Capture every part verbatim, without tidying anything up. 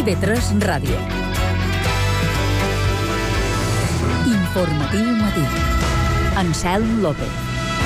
I V tres Ràdio. Informatiu matí. Anselm López.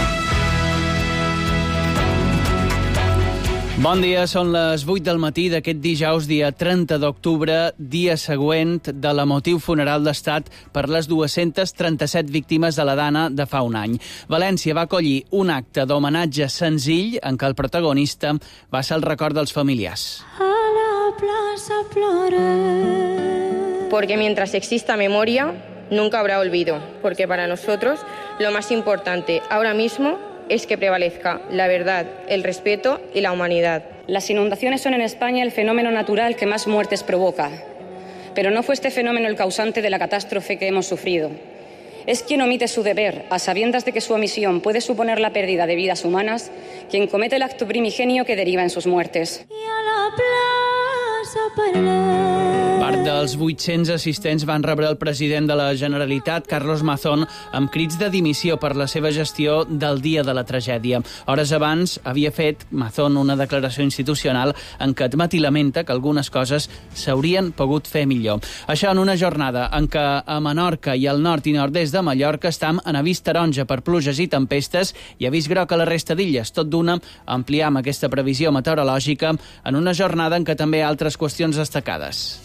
Bon dia, són les vuit del matí d'aquest dijous, dia trenta d'octubre, dia següent de l'emotiu funeral d'estat per les dues-centes trenta-set víctimes de la Dana de fa un any. València va acollir un acte d'homenatge senzill en què el protagonista va ser el record dels familiars. A la plaça ploré. Porque mientras exista memoria, nunca habrá olvido, porque para nosotros lo más importante ahora mismo es que prevalezca la verdad, el respeto y la humanidad. Las inundaciones son en España el fenómeno natural que más muertes provoca, pero no fue este fenómeno el causante de la catástrofe que hemos sufrido. Es quien omite su deber, a sabiendas de que su omisión puede suponer la pérdida de vidas humanas, quien comete el acto primigenio que deriva en sus muertes. I a la plaça parlé. Part dels vuit-cents assistents van rebre el president de la Generalitat, Carlos Mazón, amb crits de dimissió per la seva gestió del dia de la tragèdia. Hores abans havia fet Mazón una declaració institucional en què admet i lamenta que algunes coses s'haurien pogut fer millor. Això en una jornada en què a Menorca i al nord i nord-est de Mallorca estem en avís taronja per pluges i tempestes i avís groc a la resta d'illes. Tot d'una, ampliam aquesta previsió meteorològica en una jornada en què també hi ha altres qüestions destacades.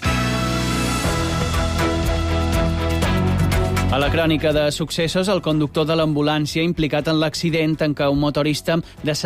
A la crònica de successos, el conductor de l'ambulància implicat en l'accident en què un motorista de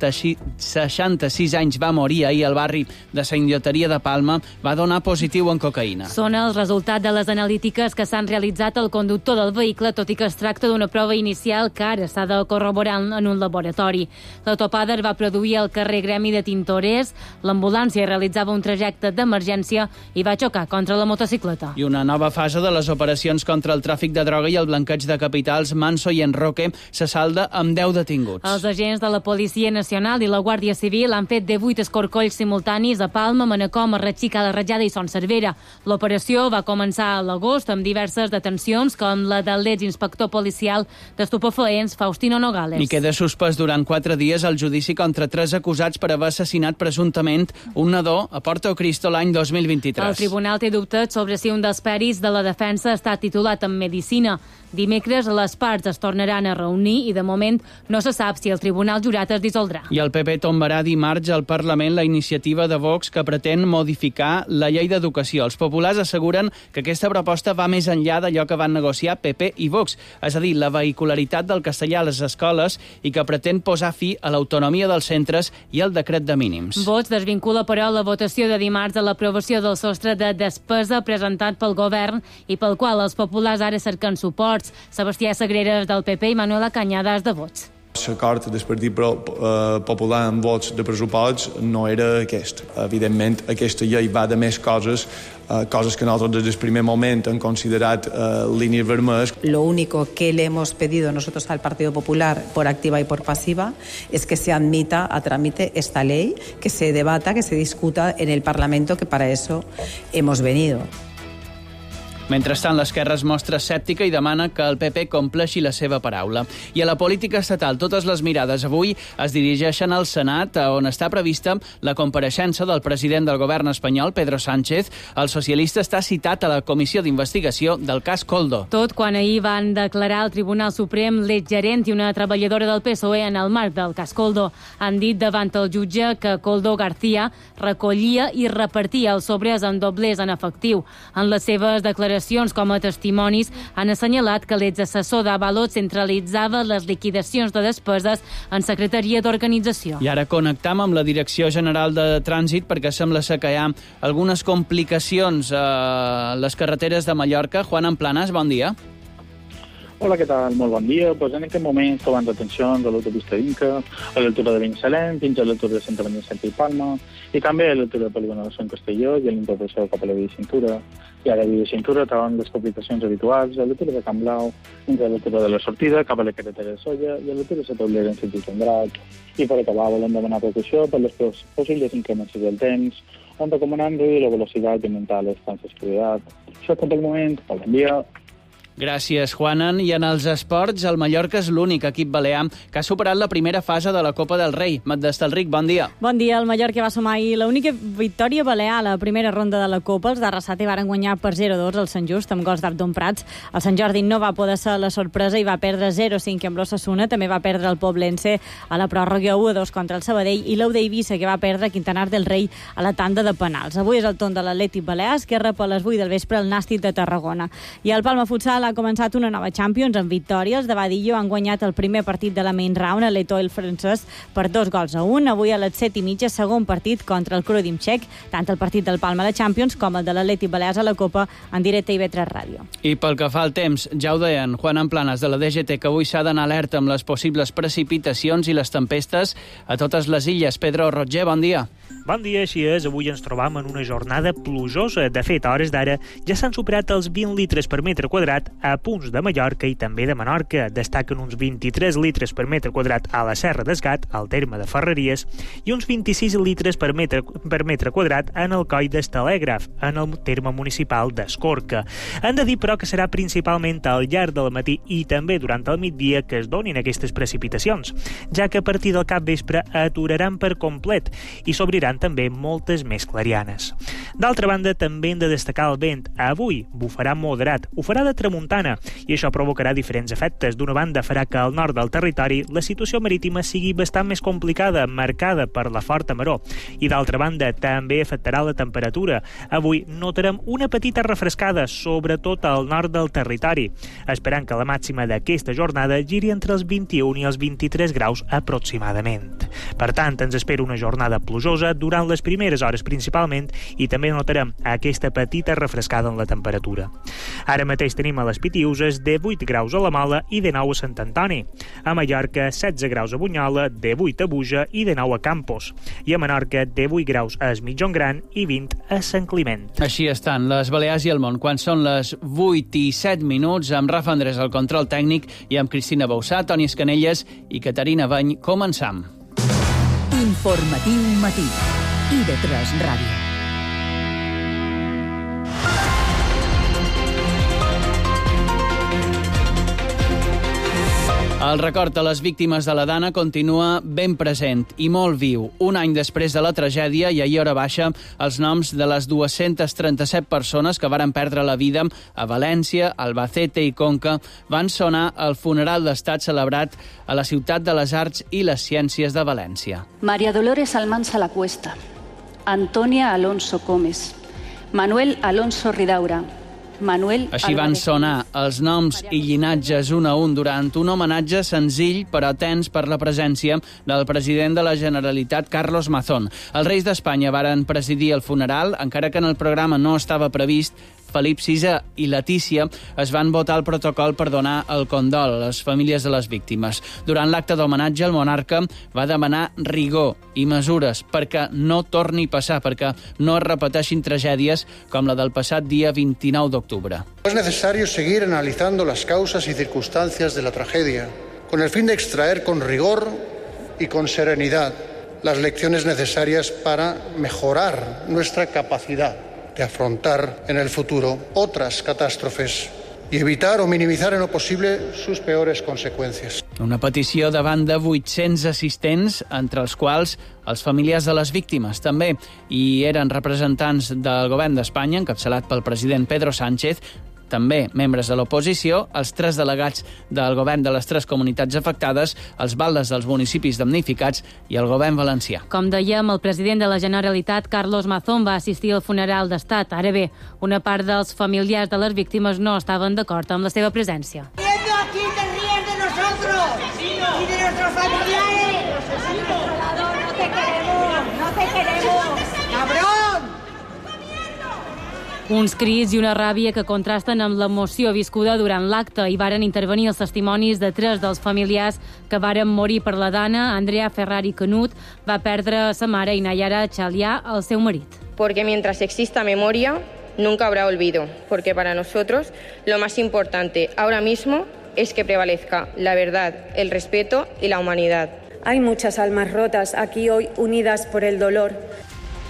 seixanta-sis anys va morir ahir al barri de Sant Lloteria de Palma va donar positiu en cocaïna. Són els resultats de les analítiques que s'han realitzat al conductor del vehicle, tot i que es tracta d'una prova inicial que ara s'ha de corroborar en un laboratori. La topada es va produir al carrer Gremi de Tintorers. L'ambulància realitzava un trajecte d'emergència i va xocar contra la motocicleta. I una nova fase de les operacions contra el tràfic de droga i el blanqueig de capitals Manso i Enroque se salda amb deu detinguts. Els agents de la Policia Nacional i la Guàrdia Civil han fet divuit escorcolls simultanis a Palma, Manacor, Marratxí, Cala Ratjada i Son Cervera. L'operació va començar a l'agost amb diverses detencions, com la de l'exinspector policial d'estupefaents Faustino Nogales. I queda suspès durant quatre dies el judici contra tres acusats per haver assassinat presumptament un nadó a Porto Cristo l'any dos mil vint-i-tres. El tribunal té dubtes sobre si un dels peris de la defensa està titulat en medicina. Dimecres les parts es tornaran a reunir i de moment no se sap si el tribunal jurat es dissoldrà. I el P P tombarà dimarts al Parlament la iniciativa de Vox que pretén modificar la llei d'educació. Els populars asseguren que aquesta proposta va més enllà d'allò que van negociar P P i Vox, és a dir, la vehicularitat del castellà a les escoles i que pretén posar fi a l'autonomia dels centres i el decret de mínims. Vox desvincula, però, la votació de dimarts a l'aprovació del sostre de despesa presentat pel govern i pel qual els populars ara cerquen suports. Sebastià Sagreras del P P i Manuela Cañadas de Vox. L'acord del Partit Popular amb vots de pressupost no era aquest. Evidentment, aquesta llei va de més coses, coses que nosaltres desde el primer moment hem considerat línies vermelles. Lo único que le hemos pedido nosotros al Partido Popular por activa y por pasiva es que se admita a trámite esta ley, que se debata, que se discuta en el Parlamento, que para eso hemos venido. Mentrestant, l'esquerra es mostra escèptica i demana que el P P compleixi la seva paraula. I a la política estatal, totes les mirades avui es dirigeixen al Senat, on està prevista la compareixença del president del govern espanyol, Pedro Sánchez. El socialista està citat a la comissió d'investigació del cas Koldo. Tot quan ahir van declarar al Tribunal Suprem l'exgerent i una treballadora del P S O E en el marc del cas Koldo. Han dit davant el jutge que Koldo García recollia i repartia els sobres en doblers en efectiu. En les seves declaracions com a testimonis han assenyalat que l'exassessor d'Avalot centralitzava les liquidacions de despeses en secretaria d'organització. I ara connectam amb la Direcció General de Trànsit perquè sembla ser que hi ha algunes complicacions a les carreteres de Mallorca. Juan Amplanas, bon dia. Hola, què tal? Molt bon dia. Pues en aquest moment trobant atencions a l'autopista Inca, a l'altura de Binissalem, fins a l'altura de Santa Maria Santa i Palma, i també a l'altura de Polígono de Sant Castelló i a l'interpretació cap a la via de cintura. I a la via de cintura troben les complicacions habituals a l'altura de Camp Blau, fins a l'altura de la sortida, cap a la carretera de Solla i a l'altura de la taulera en sentit Andrat. I per acabar, volem demanar precaució per les possibles inclemències del temps, on recomanant reduir la velocitat i augmentar les distàncies de prioritat. Això és tot el moment. Bon dia. Gràcies, Juanan. I en els esports, el Mallorca és l'únic equip balear que ha superat la primera fase de la Copa del Rei. Mat d'Estalric, bon dia. Bon dia. El Mallorca va sumar ahir l'única victòria balear a la primera ronda de la Copa. Els d'Arrasate varen guanyar per zero dos al Sant Just amb gols d'Abdon Prats. El Sant Jordi no va poder ser la sorpresa i va perdre zero cinc amb l'Ossassuna. També va perdre el Poblense a la pròrroga u a dos contra el Sabadell i l'Eu d'Eivissa, que va perdre Quintanar del Rei a la tanda de penals. Avui és el torn de l'Atlètic Balears, que rep a les vuit del vespre el Nàstic de Tarragona. I el Palma Futsal ha començat una nova Champions amb victòries. De Badillo han guanyat el primer partit de la main round a l'Etoile francès per dos gols a un. Avui a les set i mitja, segon partit contra el Krudim txec, tant el partit del Palma de Champions com el de l'Atlètic Balears a la Copa en directe a I B tres Ràdio. I pel que fa al temps, ja ho deien Juan Planes de la D G T, que avui s'ha d'anar alerta amb les possibles precipitacions i les tempestes a totes les illes. Pedro Roger, bon dia. Bon dia, així és. Avui ens trobam en una jornada plujosa. De fet, a hores d'ara ja s'han superat els vint litres per metre quadrat a punts de Mallorca i també de Menorca. Destaquen uns vint-i-tres litres per metre quadrat a la Serra d'Esgat, al terme de Ferreries, i uns vint-i-sis litres per metre, per metre quadrat en el coll d'Estelègraf, en el terme municipal d'Escorca. Han de dir, però, que serà principalment al llarg del matí i també durant el migdia que es donin aquestes precipitacions, ja que a partir del capvespre aturaran per complet i s'obriran també moltes més clarianes. D'altra banda, també hem de destacar el vent. Avui bufarà moderat, ho farà de tramuntana, i això provocarà diferents efectes. D'una banda, farà que al nord del territori la situació marítima sigui bastant més complicada, marcada per la forta maró. I d'altra banda, també afectarà la temperatura. Avui notarem una petita refrescada, sobretot al nord del territori, esperant que la màxima d'aquesta jornada giri entre els vint-i-un i els vint-i-tres graus aproximadament. Per tant, ens espera una jornada plujosa durant les primeres hores principalment i també notarem aquesta petita refrescada en la temperatura. Ara mateix tenim a les Pitiuses de vuit graus a la Mola i de nou a Sant Antoni. A Mallorca, setze graus a Bunyola, de vuit a Buja i de nou a Campos. I a Menorca, de vuit graus a Es Mitjon Gran i vint a Sant Climent. Així estan les Balears i el món, quan són les vuit i set minuts, amb Rafa Andrés al control tècnic i amb Cristina Bausà, Toni Escanelles i Caterina Bany. Començam. Informatiu matí. I B tres Ràdio. El record a les víctimes de la Dana continua ben present i molt viu. Un any després de la tragèdia i ahir hora baixa, els noms de les dues-centes trenta-set persones que varen perdre la vida a València, Albacete i Conca van sonar al funeral d'estat celebrat a la Ciutat de les Arts i les Ciències de València. María Dolores Almansa La Cuesta, Antonia Alonso Gómez, Manuel Alonso Ridaura, Manuel Així van sonar els noms i llinatges un a un durant un homenatge senzill però tens per la presència del president de la Generalitat, Carlos Mazón. Els reis d'Espanya varen presidir el funeral, encara que en el programa no estava previst. Felip sisè i Letícia es van votar el protocol per donar el condol a les famílies de les víctimes. Durant l'acte d'homenatge, el monarca va demanar rigor i mesures perquè no torni a passar, perquè no es repeteixin tragèdies com la del passat dia vint-i-nou d'octubre. Es necesario seguir analizando las causas y circunstancias de la tragedia, con el fin de extraer con rigor y con serenidad las lecciones necesarias para mejorar nuestra capacidad de afrontar en el futuro otras catástrofes y evitar o minimizar en lo posible sus peores consecuencias. Una petició davant de vuit-cents assistents, entre els quals els familiars de les víctimes també, i eren representants del govern d'Espanya, encapçalat pel president Pedro Sánchez, també membres de l'oposició, els tres delegats del govern de les tres comunitats afectades, els baldes dels municipis damnificats i el govern valencià. Com dèiem, el president de la Generalitat, Carlos Mazón, va assistir al funeral d'estat. Ara bé, una part dels familiars de les víctimes no estaven d'acord amb la seva presència. Viendo aquí te ríes de nosotros y de nuestros familiares. No te queremos, no te queremos, cabrón. Uns crits i una ràbia que contrasten amb l'emoció viscuda durant l'acte i varen intervenir els testimonis de tres dels familiars que varen morir per la Dana. Andrea Ferrari Canut va perdre a sa mare i Nayara Chalià, el seu marit. Porque mientras exista memoria, nunca habrá olvido, porque para nosotros lo más importante ahora mismo es que prevalezca la verdad, el respeto y la humanidad. Hay muchas almas rotas aquí hoy unidas por el dolor.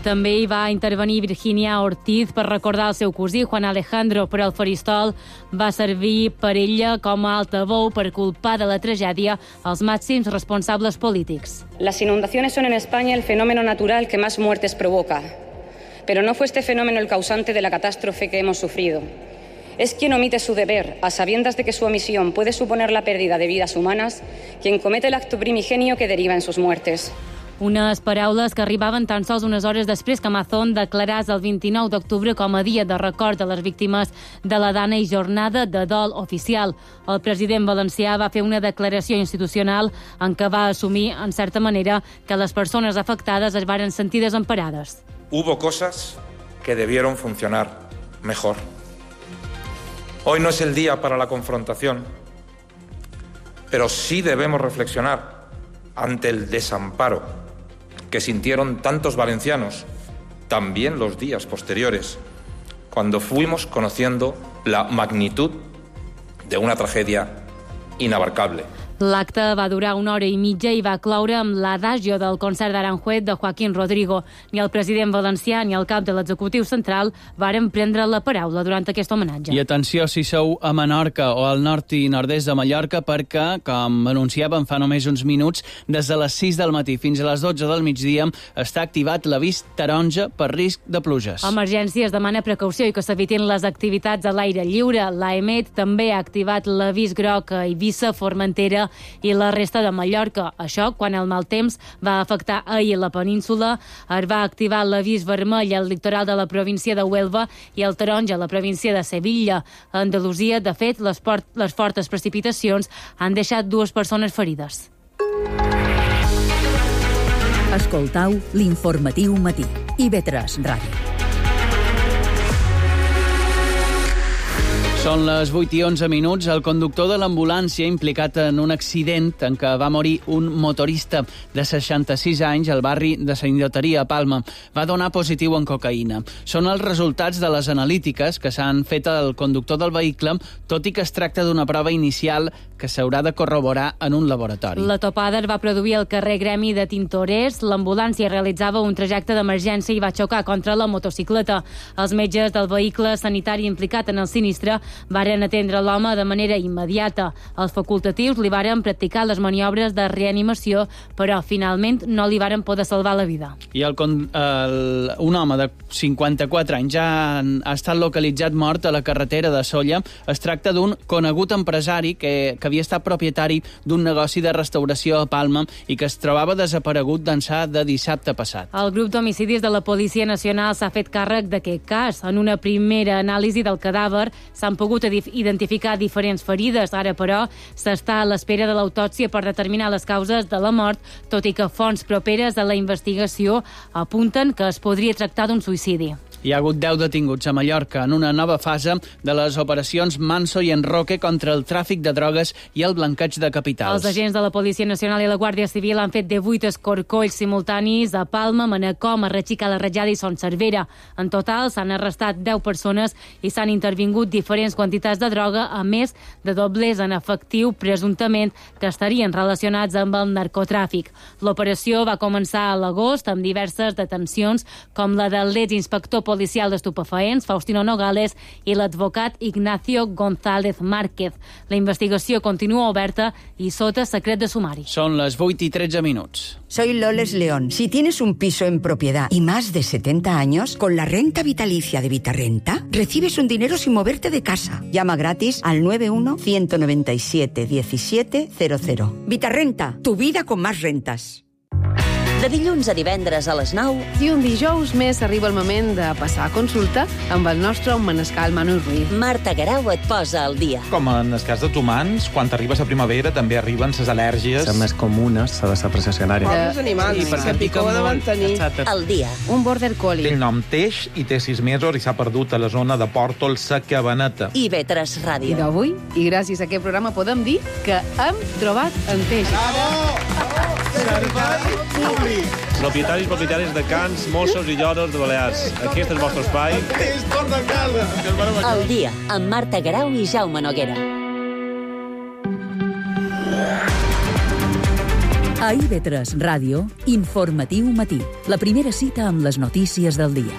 També hi va intervenir Virginia Ortiz per recordar el seu cosí, Juan Alejandro, però el faristol va servir per ella com a altaveu per culpar de la tragèdia els màxims responsables polítics. Las inundaciones son en España el fenómeno natural que más muertes provoca, pero no fue este fenómeno el causante de la catástrofe que hemos sufrido. Es quien omite su deber, a sabiendas de que su omisión puede suponer la pérdida de vidas humanas, quien comete el acto primigenio que deriva en sus muertes. Unes paraules que arribaven tan sols unes hores després que Mazón declarés el vint-i-nou d'octubre com a dia de record de les víctimes de la Dana i jornada de dol oficial. El president valencià va fer una declaració institucional en què va assumir, en certa manera, que les persones afectades es varen sentir desemparades. Hubo cosas que debieron funcionar mejor. Hoy no es el día para la confrontación, pero sí debemos reflexionar ante el desamparo que sintieron tantos valencianos, también los días posteriores, cuando fuimos conociendo la magnitud de una tragedia inabarcable. L'acte va durar una hora i mitja i va cloure amb l'adagio del concert d'Aranjuez de Joaquín Rodrigo. Ni el president valencià ni el cap de l'executiu central varen prendre la paraula durant aquest homenatge. I atenció si sou a Menorca o al nord i nord-est de Mallorca, perquè, com anunciàvem fa només uns minuts, des de les sis del matí fins a les dotze del migdia està activat l'avís taronja per risc de pluges. Emergència es demana precaució i que s'evitin les activitats a l'aire lliure. L'AEMET també ha activat l'avís groc a Eivissa, Formentera i la resta de Mallorca. Això, quan el mal temps va afectar ahir la península, es va activar l'avís vermell al litoral de la província de Huelva i el taronja a la província de Sevilla. A Andalusia, de fet, les, port les fortes precipitacions han deixat dues persones ferides. Escoltau l'informatiu matí. I ve tres Ràdio. Són les vuit i onze minuts. El conductor de l'ambulància implicat en un accident en què va morir un motorista de seixanta-sis anys al barri de Sant Lloteria, a Palma, va donar positiu en cocaïna. Són els resultats de les analítiques que s'han fet al conductor del vehicle, tot i que es tracta d'una prova inicial que s'haurà de corroborar en un laboratori. La topada es va produir al carrer Gremi de Tintorers. L'ambulància realitzava un trajecte d'emergència i va xocar contra la motocicleta. Els metges del vehicle sanitari implicat en el sinistre varen atendre l'home de manera immediata. Els facultatius li varen practicar les maniobres de reanimació, però finalment no li varen poder salvar la vida. I el, el, un home de cinquanta-quatre anys ja ha estat localitzat mort a la carretera de Sóller. Es tracta d'un conegut empresari que, que havia estat propietari d'un negoci de restauració a Palma i que es trobava desaparegut d'ençà de dissabte passat. El grup d'homicidis de la Policia Nacional s'ha fet càrrec d'aquest cas. En una primera anàlisi del cadàver s'han pogut identificar diferents ferides. Ara, però, s'està a l'espera de l'autòpsia per determinar les causes de la mort, tot i que fonts properes a la investigació apunten que es podria tractar d'un suïcidi. Hi ha hagut deu detinguts a Mallorca en una nova fase de les operacions Manso i Enroque contra el tràfic de drogues i el blanqueig de capitals. Els agents de la Policia Nacional i la Guàrdia Civil han fet divuit escorcolls simultanis a Palma, Manacor, Marratxí, Cala Rajada i Son Cervera. En total s'han arrestat deu persones i s'han intervingut diferents quantitats de droga, a més de dobles en efectiu, presumptament que estarien relacionats amb el narcotràfic. L'operació va començar a l'agost amb diverses detencions, com la del l'exinspector policial d'estupefaents, Faustino Nogales, i l'advocat Ignacio González Márquez. La investigació continua oberta i sota secret de sumari. Són les vuit i tretze minuts. Soy Loles León. Si tienes un piso en propiedad y más de setenta años, con la renta vitalicia de Vitarrenta, recibes un dinero sin moverte de casa. Llama gratis al nueve uno, uno nueve siete, diecisiete cero cero. Vitarrenta, tu vida con más rentas. De dilluns a divendres a les nou. I un dijous més arriba el moment de passar a consulta amb el nostre manescal Manu Ruiz. Marta Guerau et posa al dia. Com en el cas dels humans, quan arribes a primavera també arriben les al·lèrgies. Les més comunes a la precessionària. Els animals, que picó de mantenir. Al dia. Un border collie. Té el nom Teix i té sis mesos i s'ha perdut a la zona de Pòrtol, sa Cabaneta. I ve tres Ràdio. I d'avui, i gràcies a aquest programa, podem dir que hem trobat en Teix. Bravo! Servei públic. Propietaris, propietaris de cans, mossos i lloros de Balears. Aquest és el vostre espai. És torna a casa. Al dia, amb Marta Guerau i Jaume Noguera. A I V tres Ràdio, Informatiu Matí, la primera cita amb les notícies del dia.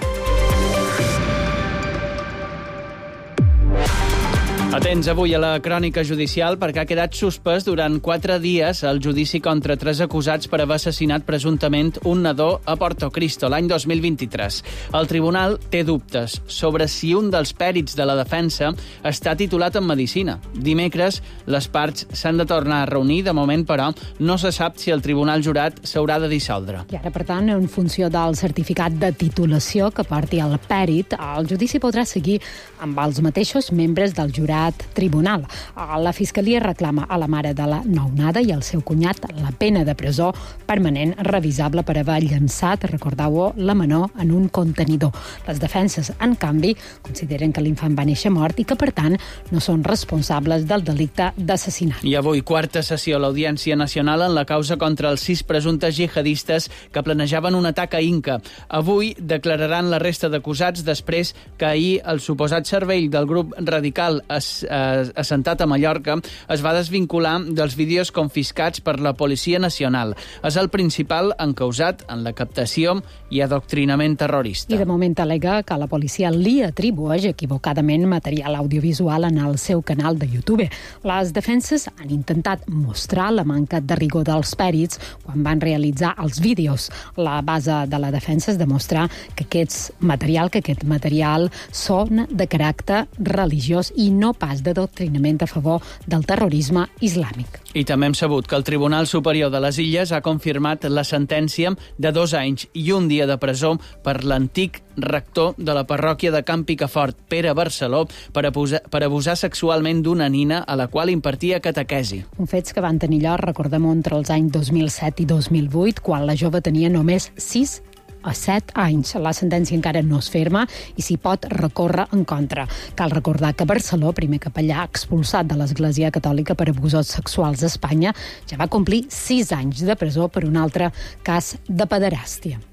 Atents avui a la crònica judicial perquè ha quedat suspès durant quatre dies el judici contra tres acusats per haver assassinat presumptament un nadó a Porto Cristo l'any dos mil vint-i-tres. El tribunal té dubtes sobre si un dels pèrits de la defensa està titulat en medicina. Dimecres, les parts s'han de tornar a reunir. De moment, però, no se sap si el tribunal jurat s'haurà de dissoldre. I ara, per tant, en funció del certificat de titulació que porti el pèrit, el judici podrà seguir amb els mateixos membres del jurat tribunal. La Fiscalia reclama a la mare de la nounada i al seu cunyat la pena de presó permanent revisable per haver llançat, recordeu-ho, la menor en un contenidor. Les defenses, en canvi, consideren que l'infant va néixer mort i que, per tant, no són responsables del delicte d'assassinat. I avui, quarta sessió a l'Audiència Nacional en la causa contra els sis presumptes jihadistes que planejaven un atac a Inca. Avui declararan la resta d'acusats després que ahir el suposat cervell del grup radical es assentat a Mallorca es va desvincular dels vídeos confiscats per la Policia Nacional. És el principal encausat en la captació i adoctrinament terrorista. I de moment al·lega que la policia li atribueix equivocadament material audiovisual en el seu canal de YouTube. Les defenses han intentat mostrar la manca de rigor dels pèrits quan van realitzar els vídeos. La base de la defensa és demostrar que aquest material, que aquest material són de caràcter religiós i no pas d'adoctrinament a favor del terrorisme islàmic. I també hem sabut que el Tribunal Superior de les Illes ha confirmat la sentència de dos anys i un dia de presó per l'antic rector de la parròquia de Can Picafort, Pere Barceló, per abusar, per abusar sexualment d'una nina a la qual impartia catequesi. Un fets que van tenir lloc, recordem, entre els anys dos mil set i dos mil vuit, quan la jove tenia només sis a set anys. La sentència encara no es ferma i s'hi pot recórrer en contra. Cal recordar que Barceló, primer capellà expulsat de l'Església Catòlica per abusos sexuals a Espanya, ja va complir sis anys de presó per un altre cas de pederàstia.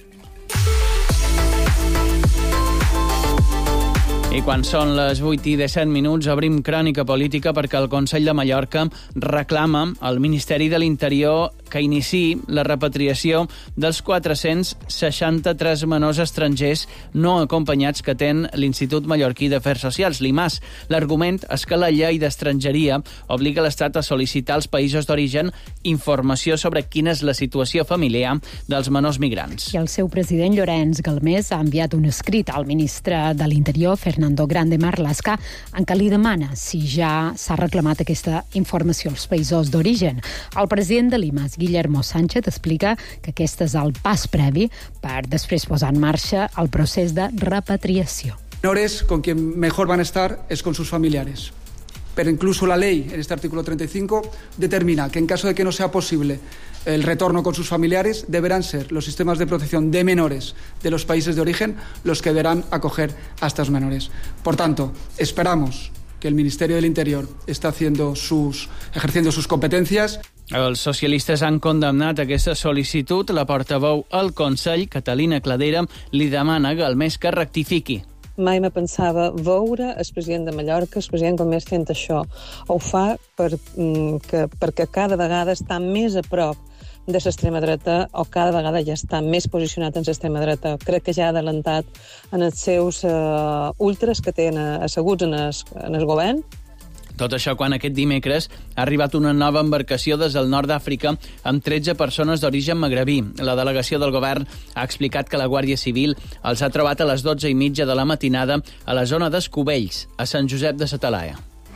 I quan són les vuit i disset minuts obrim crònica política perquè el Consell de Mallorca reclama al Ministeri de l'Interior que iniciï la repatriació dels quatre-cents seixanta-tres menors estrangers no acompanyats que té l'Institut Mallorquí d'Afers Socials, l'I M A S. L'argument és que la llei d'estrangeria obliga l'Estat a sol·licitar als països d'origen informació sobre quina és la situació familiar dels menors migrants. I el seu president, Llorenç Galmés, ha enviat un escrit al ministre de l'Interior, Fernando Grande Marlaska, en què li demana si ja s'ha reclamat aquesta informació als països d'origen. El president de l'I M A S, Guillermo Sánchez, explica que aquest és el pas previ per després posar en marxa el procés de repatriació. Menores con quien mejor van a estar es con sus familiares. Pero incluso la ley, en este artículo treinta y cinco, determina que en caso de que no sea posible el retorno con sus familiares, deberán ser los sistemas de protección de menores de los países de origen los que deberán acoger a estos menores. Por tanto, esperamos que el Ministerio del Interior está haciendo sus, ejerciendo sus competencias. Els socialistes han condemnat aquesta sol·licitud. La portaveu al Consell, Catalina Cladera, li demana a Galmés que rectifiqui. Mai me pensava veure el president de Mallorca, el president Galmés fent això. Ho fa per, que, perquè cada vegada està més a prop de l'extrema dreta o cada vegada ja està més posicionat en l'extrema dreta. Crec que ja ha adelantat en els seus uh, ultras que tenen asseguts en el, en el govern. Tot això quan aquest dimecres ha arribat una nova embarcació des del nord d'Àfrica amb tretze persones d'origen magrebí. La delegació del govern ha explicat que la Guàrdia Civil els ha trobat a les dotze i mitja de la matinada a la zona d'Escubells, a Sant Josep de sa Talaia.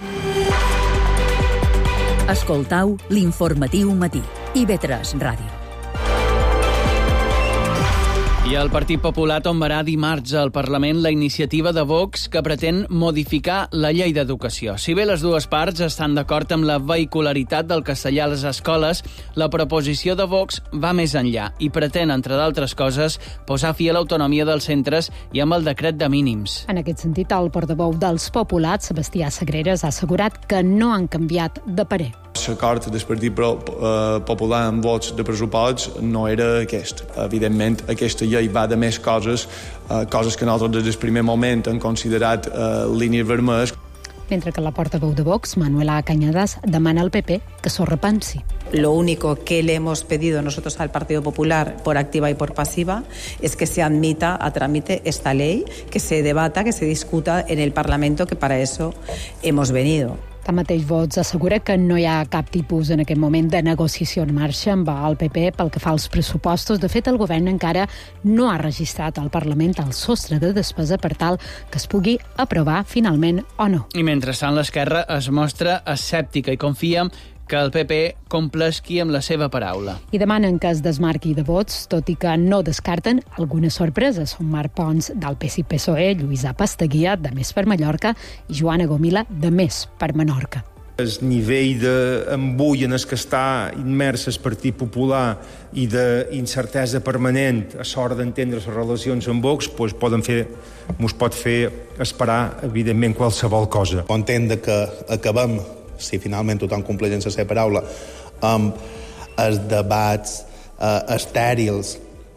Escoltau l'informatiu matí. I V tres Ràdio. I el Partit Popular tombarà dimarts al Parlament la iniciativa de Vox que pretén modificar la llei d'educació. Si bé les dues parts estan d'acord amb la vehicularitat del castellà a les escoles, la proposició de Vox va més enllà i pretén, entre d'altres coses, posar fi a l'autonomia dels centres i amb el decret de mínims. En aquest sentit, el portaveu dels Populars, Sebastià Sagreras, ha assegurat que no han canviat de parer. L'acord del Partit Popular amb vots de pressupost no era aquest. Evidentment, aquesta llei va de més coses, coses que nosaltres des del primer moment hem considerat línies vermelles. mentre que la portaveu de Vox, Manuela Cañadas, demana al P P que s'ho repensi. Lo único que le hemos pedido nosotros al Partido Popular por activa y por pasiva es que se admita a trámite esta ley, que se debata, que se discuta en el Parlamento, que para eso hemos venido. Tanmateix, Vox assegura que no hi ha cap tipus en aquest moment de negociació en marxa amb el P P pel que fa als pressupostos. De fet, el govern encara no ha registrat al Parlament el sostre de despesa per tal que es pugui aprovar finalment o no. I mentrestant, l'esquerra es mostra escèptica i confia que el P P complesqui amb la seva paraula. I demanen que es desmarqui de vots, tot i que no descarten algunes sorpreses. Són Marc Pons, del P S I P S O E, Lluïsa Pastaguia, de Més per Mallorca, i Joana Gomila, de Més per Menorca. El nivell d'embull en el que està immers el Partit Popular i d'incertesa permanent a l'hora d'entendre les relacions amb Vox pues, poden fer, mos pot fer esperar, evidentment, qualsevol cosa. Content que acabem, si finalment tothom compleix en la seva paraula, amb els debats eh, estèrils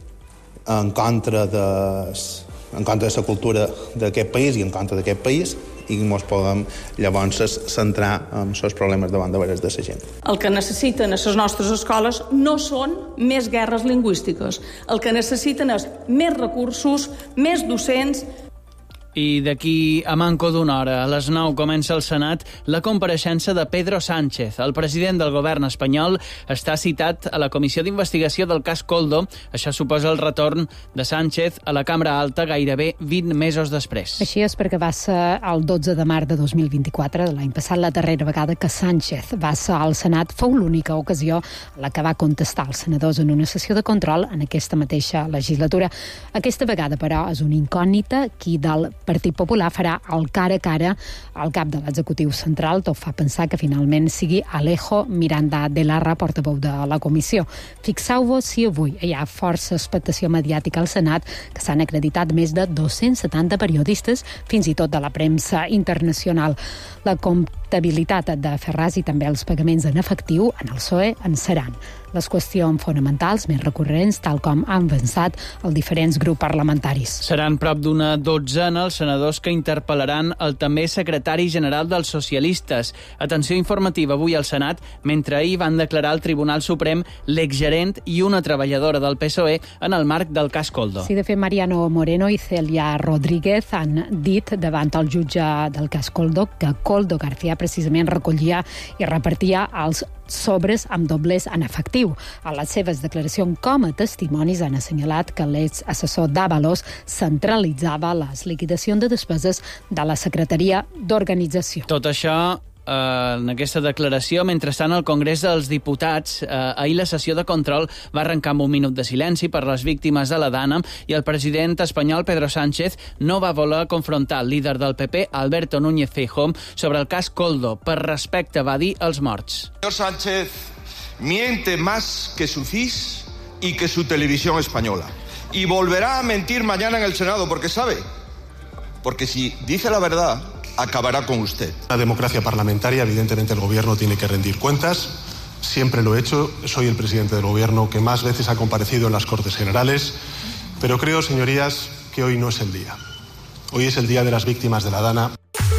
en contra de en contra de la cultura d'aquest país i en contra d'aquest país, i ens podem llavors centrar en els problemes davant de veres de la gent. El que necessiten a les nostres escoles no són més guerres lingüístiques. El que necessiten és més recursos, més docents. I d'aquí a manco d'una hora, a les nou, comença al Senat la compareixença de Pedro Sánchez. El president del govern espanyol està citat a la comissió d'investigació del cas Koldo. Això suposa el retorn de Sánchez a la Cambra Alta gairebé vint mesos després. Així és perquè va ser el dotze de març de dos mil vint-i-quatre, l'any passat, la darrera vegada que Sánchez va ser al Senat. Fou l'única ocasió a la que va contestar als senadors en una sessió de control en aquesta mateixa legislatura. Aquesta vegada, però, és una incògnita qui del Partit Popular farà el cara a cara al cap de l'executiu central. Tot fa pensar que finalment sigui Alejo Miranda de Larra, portaveu de la comissió. Fixeu-vos si avui hi ha força expectació mediàtica al Senat, que s'han acreditat més de dos-cents setanta periodistes, fins i tot de la premsa internacional. La comptabilitat de Ferraz i també els pagaments en efectiu en el P S O E en seran les qüestions fonamentals més recurrents, tal com han avançat els diferents grups parlamentaris. Seran prop d'una dotzena els senadors que interpel·laran el també secretari general dels socialistes. Atenció informativa avui al Senat, mentre ahir van declarar al Tribunal Suprem l'exgerent i una treballadora del P S O E en el marc del cas Koldo. Sí, de fet, Mariano Moreno i Celia Rodríguez han dit davant el jutge del cas Koldo que Koldo García precisament recollia i repartia els sobres amb doblers en efectiu. A les seves declaracions com a testimonis han assenyalat que l'exassessor d'Ábalos centralitzava les liquidacions de despeses de la Secretaria d'Organització. Tot això en aquesta declaració. Mentrestant, al Congrés dels Diputats, eh, ahir la sessió de control va arrencar amb un minut de silenci per les víctimes de la Dana i el president espanyol Pedro Sánchez no va voler confrontar el líder del P P, Alberto Núñez Feijóo, sobre el cas Koldo. Per respecte, va dir, als morts. Señor Sánchez miente más que su C I S y que su televisión española. Y volverá a mentir mañana en el Senado, porque sabe, porque si dice la verdad, acabará con usted. La democracia parlamentaria, evidentemente el gobierno tiene que rendir cuentas. Siempre lo he hecho. Soy el presidente del gobierno que más veces ha comparecido en las Cortes Generales. Pero creo, señorías, que hoy no es el día. Hoy es el día de las víctimas de la Dana.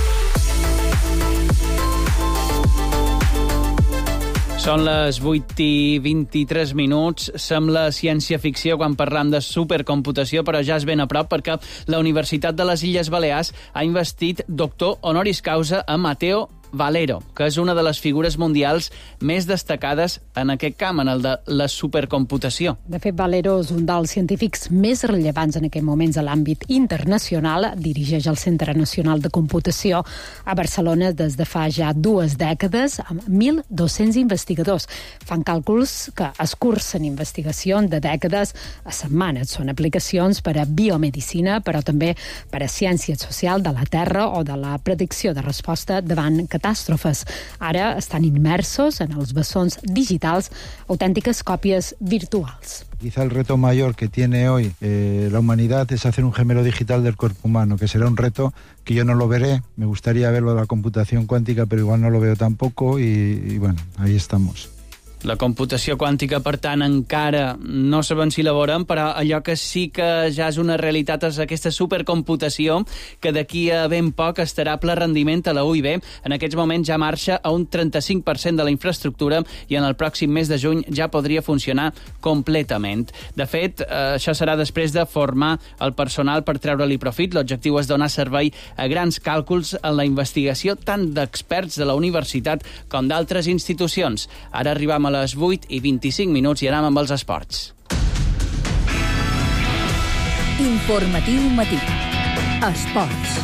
Són les vuit i vint-i-tres minuts. Sembla ciència-ficció quan parlam de supercomputació, però ja és ben a prop perquè la Universitat de les Illes Balears ha investit doctor honoris causa a Mateo Valero, que és una de les figures mundials més destacades en aquest camp, en el de la supercomputació. De fet, Valero és un dels científics més rellevants en aquest moments a l'àmbit internacional. Dirigeix el Centre Nacional de Computació a Barcelona des de fa ja dues dècades, amb mil dos-cents investigadors. Fan càlculs que escurcen investigacions de dècades a setmanes. Són aplicacions per a biomedicina, però també per a ciència social de la Terra o de la predicció de resposta davant catàstrofes. Ara estan immersos en els bessons digitals, autèntiques còpies virtuals. Quizá el reto mayor que tiene hoy eh, la humanidad es hacer un gemelo digital del cuerpo humano, que será un reto que yo no lo veré. Me gustaría verlo de la computación cuántica, pero igual no lo veo tampoco y, y bueno, ahí estamos. La computació quàntica, per tant, encara no sabem si la veurem, però allò que sí que ja és una realitat és aquesta supercomputació que d'aquí a ben poc estarà a ple rendiment a la U I B. En aquests moments ja marxa a un trenta-cinc per cent de la infraestructura i en el pròxim mes de juny ja podria funcionar completament. De fet, això serà després de formar el personal per treure-li profit. L'objectiu és donar servei a grans càlculs en la investigació tant d'experts de la universitat com d'altres institucions. Ara arribam a les vuit i vint-i-cinc minuts i anem amb els esports. Informatiu matí. Esports.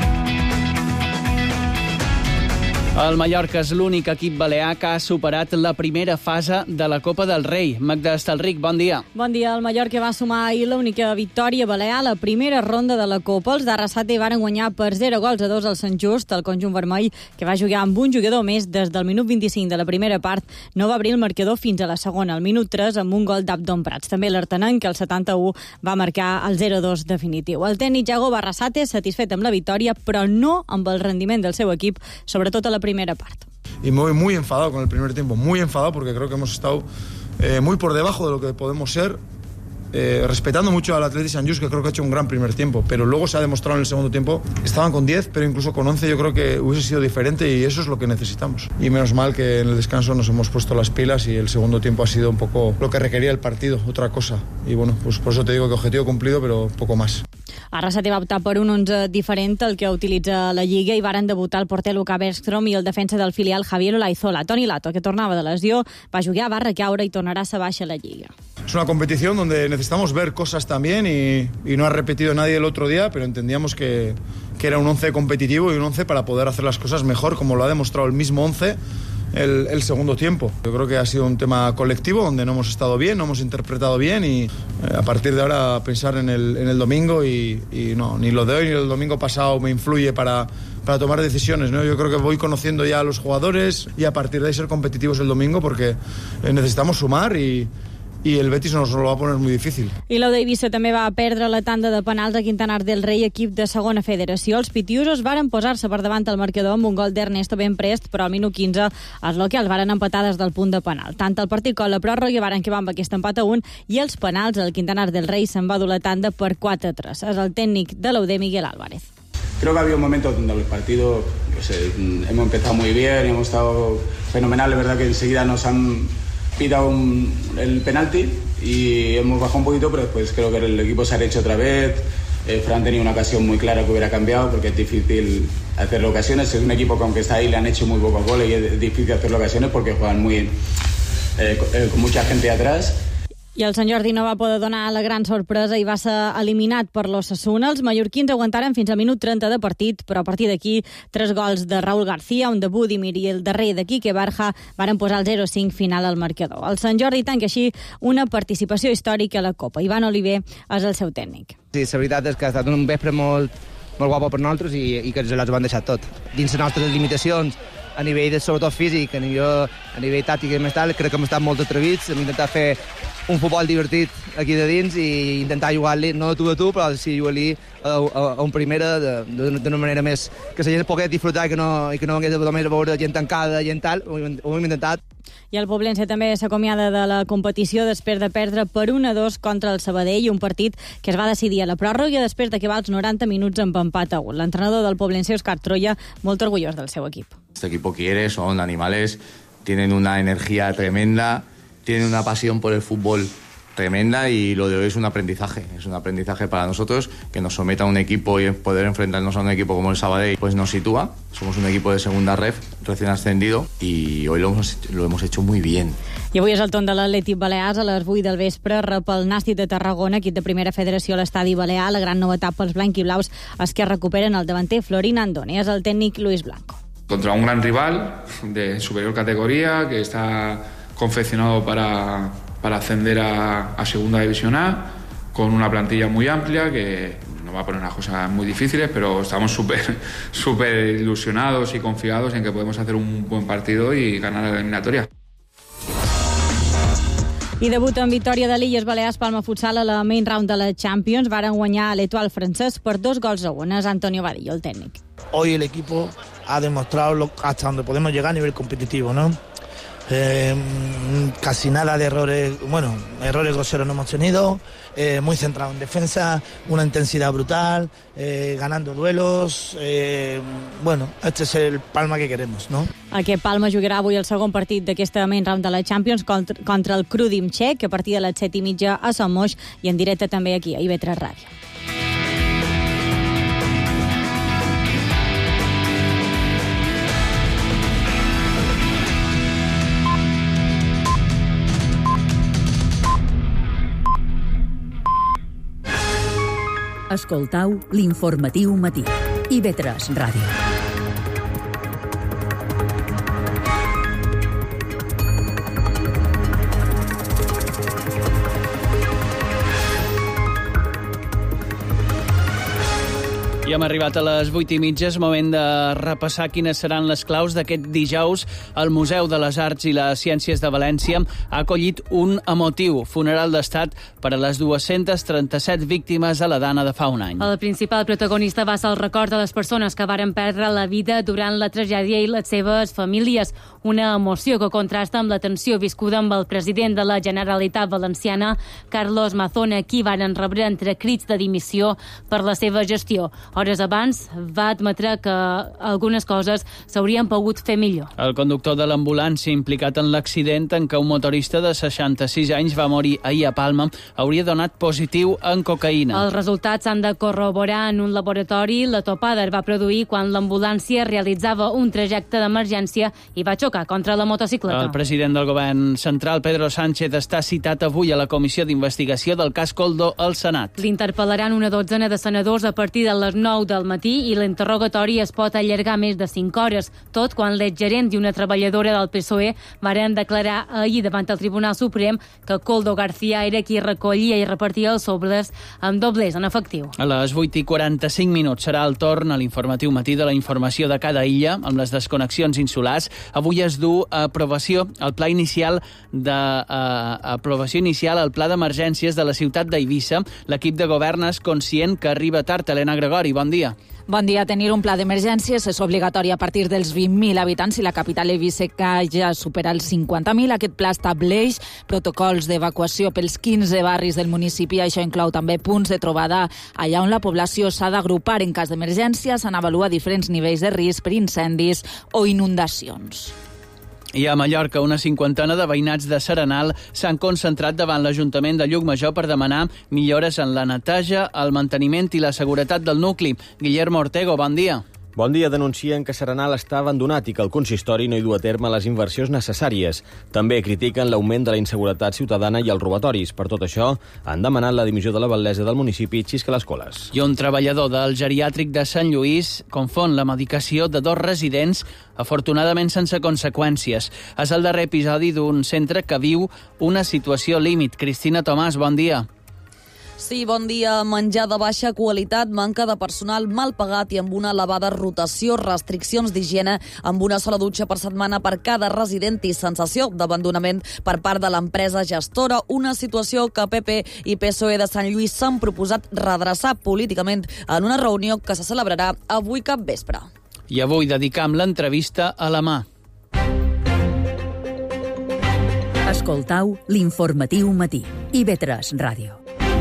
El Mallorca és l'únic equip balear que ha superat la primera fase de la Copa del Rei. Magda Estalric, bon dia. Bon dia. El Mallorca va sumar ahir l'única victòria balear a la primera ronda de la Copa. Els d'Arrasate varen guanyar per zero gols a dos al Sant Just. El conjunt vermell, que va jugar amb un jugador més des del minut vint-i-cinc de la primera part, no va obrir el marcador fins a la segona, al minut tres, amb un gol d'Abdon Prats. També l'Artanenc, que al setanta-u va marcar el zero dos definitiu. El tècnic Yago Arrasate, satisfet amb la victòria, però no amb el rendiment del seu equip, sobretot a la primera parte. Y me voy muy enfadado con el primer tiempo, muy enfadado porque creo que hemos estado eh, muy por debajo de lo que podemos ser, eh, respetando mucho al Athletic Sant Just, que creo que ha hecho un gran primer tiempo, pero luego se ha demostrado en el segundo tiempo, estaban con diez, pero incluso con once yo creo que hubiese sido diferente y eso es lo que necesitamos. Y menos mal que en el descanso nos hemos puesto las pilas y el segundo tiempo ha sido un poco lo que requería el partido, otra cosa. Y bueno, pues por eso te digo que objetivo cumplido, pero poco más. Arrasate va optar per un onze diferent al que utilitza la Lliga i varen debutar el porter Luka Bergstrom i el defensa del filial Javier Olaizola. Toni Lato, que tornava de lesió, va jugar, va recaure i tornarà a ser baixa a la Lliga. Es una competición donde necesitamos ver cosas también y, y no ha repetido nadie el otro día, pero entendíamos que, que era un once competitivo y un once para poder hacer las cosas mejor, como lo ha demostrado el mismo once el, el segundo tiempo. Yo creo que ha sido un tema colectivo donde no hemos estado bien, no hemos interpretado bien y eh, a partir de ahora pensar en el, en el domingo y, y no, ni lo de hoy ni el domingo pasado me influye para, para tomar decisiones, ¿no? Yo creo que voy conociendo ya a los jugadores y a partir de ahí ser competitivos el domingo porque eh, necesitamos sumar y i el Betis nos lo va a poner muy difícil. I l'Eu d'Eivissa també va perdre la tanda de penals a Quintanar del Rei, equip de segona federació. Els pitiusos varen posar-se per davant al marcador amb un gol d'Ernesto ben prest, però al minut quinze els locals varen empatar des del punt de penal. Tant el partit com la pròrroga varen acabar amb aquest empat a un i els penals el Quintanar del Rei se'n va dur la tanda per quatre a tres. És el tècnic de l'Eu de Miguel Álvarez. Creo que ha habido momentos donde el partido pues, eh, hemos empezado muy bien y hemos estado fenomenal. Es verdad que enseguida nos han pitado un, el penalti y hemos bajado un poquito, pero después creo que el equipo se ha hecho otra vez. Eh, Fran tenía una ocasión muy clara que hubiera cambiado porque es difícil hacerle ocasiones. Es un equipo que aunque está ahí le han hecho muy pocos goles y es difícil hacerle ocasiones porque juegan muy eh, con, eh, con mucha gente atrás. I el Sant Jordi no va poder donar la gran sorpresa i va ser eliminat per l'Osasuna. Els mallorquins aguantaren fins al minut trenta de partit, però a partir d'aquí tres gols de Raúl García, un de Budimir i el darrer de Quique Barja varen posar el zero cinc final al marcador. El Sant Jordi tanca així una participació històrica a la Copa. Ivan Oliver és el seu tècnic. Sí, la veritat és que ha estat un vespre molt, molt guapo per nosaltres i, i que ens l'han deixat tot. Dins les nostres limitacions, a nivell de, sobretot físic, a nivell, a nivell tàctic i més tal, crec que hem estat molt atrevits, hem intentat fer un futbol divertit aquí de dins i intentar jugar-li, no de tu a tu, però sí jugar-li a, a, a un primera d'una manera més que la gent pogués disfrutar i que no, i que no hagués de només veure gent tancada, gent tal, ho, ho hem intentat. I el Poblense també s'acomiada de la competició després de perdre per un a dos contra el Sabadell, un partit que es va decidir a la pròrroga després d'acabar els noranta minuts amb empat a un. L'entrenador del Poblense, Òscar Troya, molt orgullós del seu equip. Este equipo quiere, son animales, tienen una energía tremenda, tienen una pasión por el fútbol tremenda y lo de hoy es un aprendizaje, es un aprendizaje para nosotros que nos someta a un equipo y poder enfrentarnos a un equipo como el Sabadell pues nos sitúa, somos un equipo de segunda ref recién ascendido y hoy lo hemos, lo hemos hecho muy bien. I avui és el torn de l'Atlètic Balears a les vuit del vespre, rep el Nàstic de Tarragona, equip de primera federació a l'estadi Balear. La gran novetat pels blanquiblaus és que recuperen el davanter Florín Andone, és el tècnic Luis Blanco. Contra un gran rival de superior categoría que está confeccionado para, para ascender a, a Segunda División A, con una plantilla muy amplia que nos va a poner unas cosas muy difíciles, pero estamos súper súper ilusionados y confiados en que podemos hacer un buen partido y ganar la eliminatoria. I debuta en victòria de l'Illes Balears Palma Futsal a la main round de la Champions. Varen guanyar a l'Etoile francès per dos gols a un. És Antonio Vadillo, el tècnic. Hoy el equipo ha demostrado lo, hasta donde podemos llegar a nivel competitivo, ¿no? Eh, casi nada de errores, bueno, errores groseros no hemos tenido, eh, muy centrado en defensa, una intensidad brutal, eh, ganando duelos, eh, bueno, este es el Palma que queremos, ¿no? Aquest Palma jugarà avui el segon partit d'aquesta main round de la Champions contra, contra el Crudim txec, a partir de les set i mitja a Sant Moix i en directe també aquí a I V tres Ràdio. Escoltau l'informatiu matí. I V tres Ràdio. I hem arribat a les vuit i mitja, és moment de repassar quines seran les claus d'aquest dijous. El Museu de les Arts i les Ciències de València ha acollit un emotiu funeral d'estat per a les dues-centes trenta-set víctimes a la Dana de fa un any. El principal protagonista va ser el record de les persones que varen perdre la vida durant la tragèdia i les seves famílies. Una emoció que contrasta amb la tensió viscuda amb el president de la Generalitat Valenciana, Carlos Mazón, a qui varen rebre entre crits de dimissió per la seva gestió. Hores abans va admetre que algunes coses s'haurien pogut fer millor. El conductor de l'ambulància implicat en l'accident en què un motorista de seixanta-sis anys va morir ahir a Palma hauria donat positiu en cocaïna. Els resultats s'han de corroborar en un laboratori. La topada es va produir quan l'ambulància realitzava un trajecte d'emergència i va xocar contra la motocicleta. El president del govern central, Pedro Sánchez, està citat avui a la comissió d'investigació del cas Koldo al Senat. L'interpel·laran una dotzena de senadors a partir de les nou del matí i l'interrogatori es pot allargar més de cinc hores, tot quan l'exgerent i una treballadora del P S O E varen declarar ahir davant el Tribunal Suprem que Koldo García era qui recollia i repartia els sobres amb doblers en efectiu. A les vuit i quaranta-cinc minuts serà el torn a l'informatiu matí de la informació de cada illa amb les desconnexions insulars. Avui es du a aprovació el pla inicial de uh, aprovació inicial al pla d'emergències de la ciutat d'Eivissa. L'equip de govern és conscient que arriba tard. Helena Gregori, bon dia. Bon dia. Tenir un pla d'emergències és obligatori a partir dels vint mil habitants i la capital eivissenca ja supera els cinquanta mil. Aquest pla estableix protocols d'evacuació pels quinze barris del municipi. Això inclou també punts de trobada allà on la població s'ha d'agrupar en cas d'emergència. S'han avaluat diferents nivells de risc per incendis o inundacions. I a Mallorca, una cinquantena de veïnats de Serenal s'han concentrat davant l'Ajuntament de Llucmajor per demanar millores en la neteja, el manteniment i la seguretat del nucli. Guillermo Ortego, bon dia. Bon dia. Denuncien que Serenal està abandonat i que el consistori no hi du a terme les inversions necessàries. També critiquen l'augment de la inseguretat ciutadana i els robatoris. Per tot això, han demanat la dimissió de la batllessa del municipi, Xisca les Coles. I un treballador del geriàtric de Sant Lluís confon la medicació de dos residents, afortunadament sense conseqüències. És el darrer episodi d'un centre que viu una situació límit. Cristina Tomàs, bon dia. Sí, bon dia. Menjar de baixa qualitat, manca de personal mal pagat i amb una elevada rotació, restriccions d'higiene, amb una sola dutxa per setmana per cada resident i sensació d'abandonament per part de l'empresa gestora, una situació que P P i P S O E de Sant Lluís s'han proposat redreçar políticament en una reunió que se celebrarà avui capvespre. I avui dedicam l'entrevista a la mà. Escoltau l'informatiu matí. I V tres Ràdio.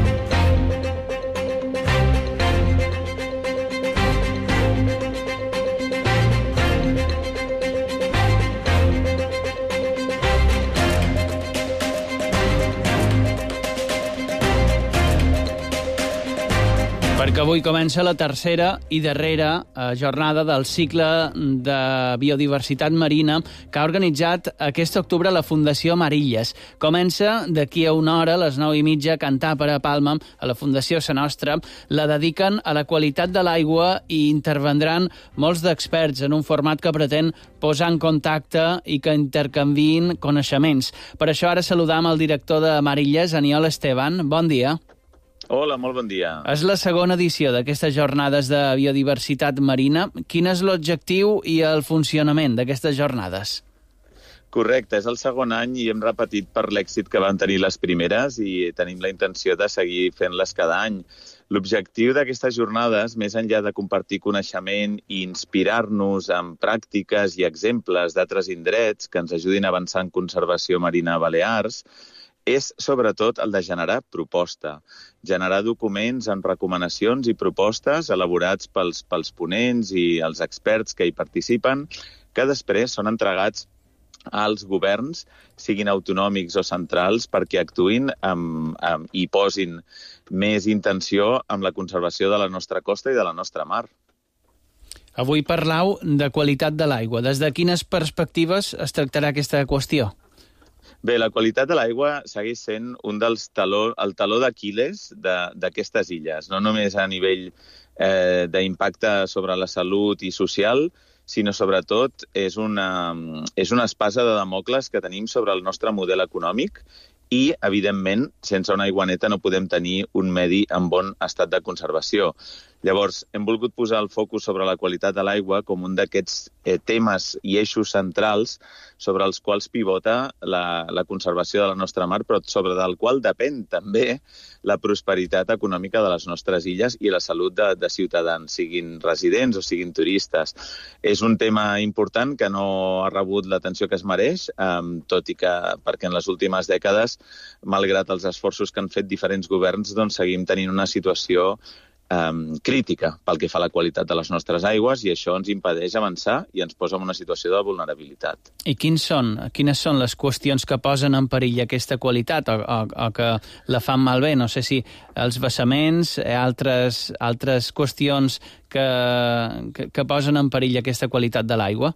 Perquè avui comença la tercera i darrera eh, jornada del cicle de biodiversitat marina que ha organitzat aquest octubre la Fundació Amarilles. Comença d'aquí a una hora, a les nou i mitja, a Cantar per a Palma, a la Fundació Sa Nostra. La dediquen a la qualitat de l'aigua i intervendran molts d'experts en un format que pretén posar en contacte i que intercanviïn coneixements. Per això ara saludam el director d'Amarilles, Aniol Esteban. Bon dia. Hola, molt bon dia. És la segona edició d'aquestes jornades de biodiversitat marina. Quin és l'objectiu i el funcionament d'aquestes jornades? Correcte, és el segon any i hem repetit per l'èxit que van tenir les primeres i tenim la intenció de seguir fent-les cada any. L'objectiu d'aquestes jornades, més enllà de compartir coneixement i inspirar-nos en pràctiques i exemples d'altres indrets que ens ajudin a avançar en conservació marina a Balears, és sobretot el de generar proposta, generar documents amb recomanacions i propostes elaborats pels, pels ponents i els experts que hi participen, que després són entregats als governs, siguin autonòmics o centrals, perquè actuïn amb, amb, i posin més intenció amb la conservació de la nostra costa i de la nostra mar. Avui parlau de qualitat de l'aigua. Des de quines perspectives es tractarà aquesta qüestió? Bé, la qualitat de l'aigua segueix sent un dels taló, el taló d'Aquil·les d'aquestes illes, no només a nivell eh, d'impacte sobre la salut i social, sinó sobretot és una, és una espasa de Damocles que tenim sobre el nostre model econòmic i, evidentment, sense una aigua neta no podem tenir un medi en bon estat de conservació. Llavors, hem volgut posar el focus sobre la qualitat de l'aigua com un d'aquests eh, temes i eixos centrals sobre els quals pivota la, la conservació de la nostra mar, però sobre del qual depèn també la prosperitat econòmica de les nostres illes i la salut de, de ciutadans, siguin residents o siguin turistes. És un tema important que no ha rebut l'atenció que es mereix, eh, tot i que, perquè en les últimes dècades, malgrat els esforços que han fet diferents governs, doncs seguim tenint una situació Um, crítica pel que fa a la qualitat de les nostres aigües i això ens impedeix avançar i ens posa en una situació de vulnerabilitat. I quins són, quines són les qüestions que posen en perill aquesta qualitat o, o, o que la fan malbé? No sé si els vessaments, altres, altres qüestions que, que, que posen en perill aquesta qualitat de l'aigua?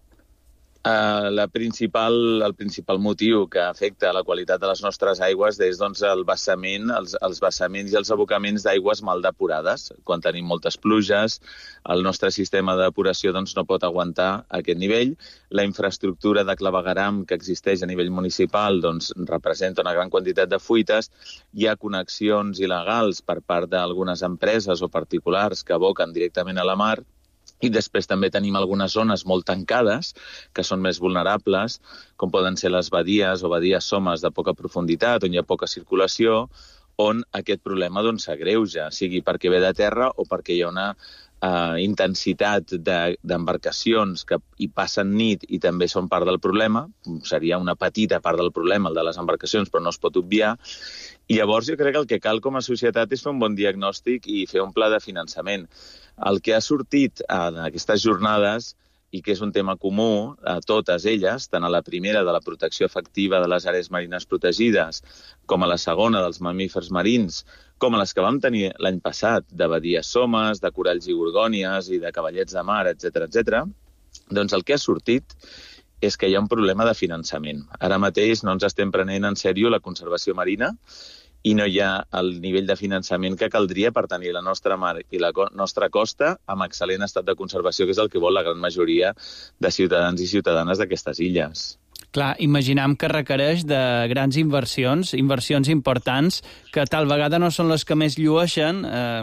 Uh, la principal, el principal motiu que afecta la qualitat de les nostres aigües és doncs, el vessament, els, els vessaments i els abocaments d'aigües mal depurades. Quan tenim moltes pluges, el nostre sistema de depuració doncs, no pot aguantar aquest nivell. La infraestructura de clavegueram que existeix a nivell municipal doncs, representa una gran quantitat de fuites. Hi ha connexions il·legals per part d'algunes empreses o particulars que aboquen directament a la mar. I després també tenim algunes zones molt tancades, que són més vulnerables, com poden ser les badies o badies somes de poca profunditat, on hi ha poca circulació, on aquest problema doncs, s'agreuja, sigui perquè ve de terra o perquè hi ha una eh, intensitat d'embarcacions de, que hi passen nit i també són part del problema. Seria una petita part del problema, el de les embarcacions, però no es pot obviar. I llavors jo crec que el que cal com a societat és fer un bon diagnòstic i fer un pla de finançament. El que ha sortit en aquestes jornades, i que és un tema comú a totes elles, tant a la primera de la protecció efectiva de les àrees marines protegides, com a la segona dels mamífers marins, com a les que vam tenir l'any passat, de badies somes, de coralls i gorgònies i de cavallets de mar, etcètera, etcètera, doncs el que ha sortit és que hi ha un problema de finançament. Ara mateix no ens estem prenent en sèrio la conservació marina i no hi ha el nivell de finançament que caldria per tenir la nostra mar i la nostra costa amb excel·lent estat de conservació, que és el que vol la gran majoria de ciutadans i ciutadanes d'aquestes illes. Clar, imaginem que requereix de grans inversions, inversions importants, que tal vegada no són les que més llueixen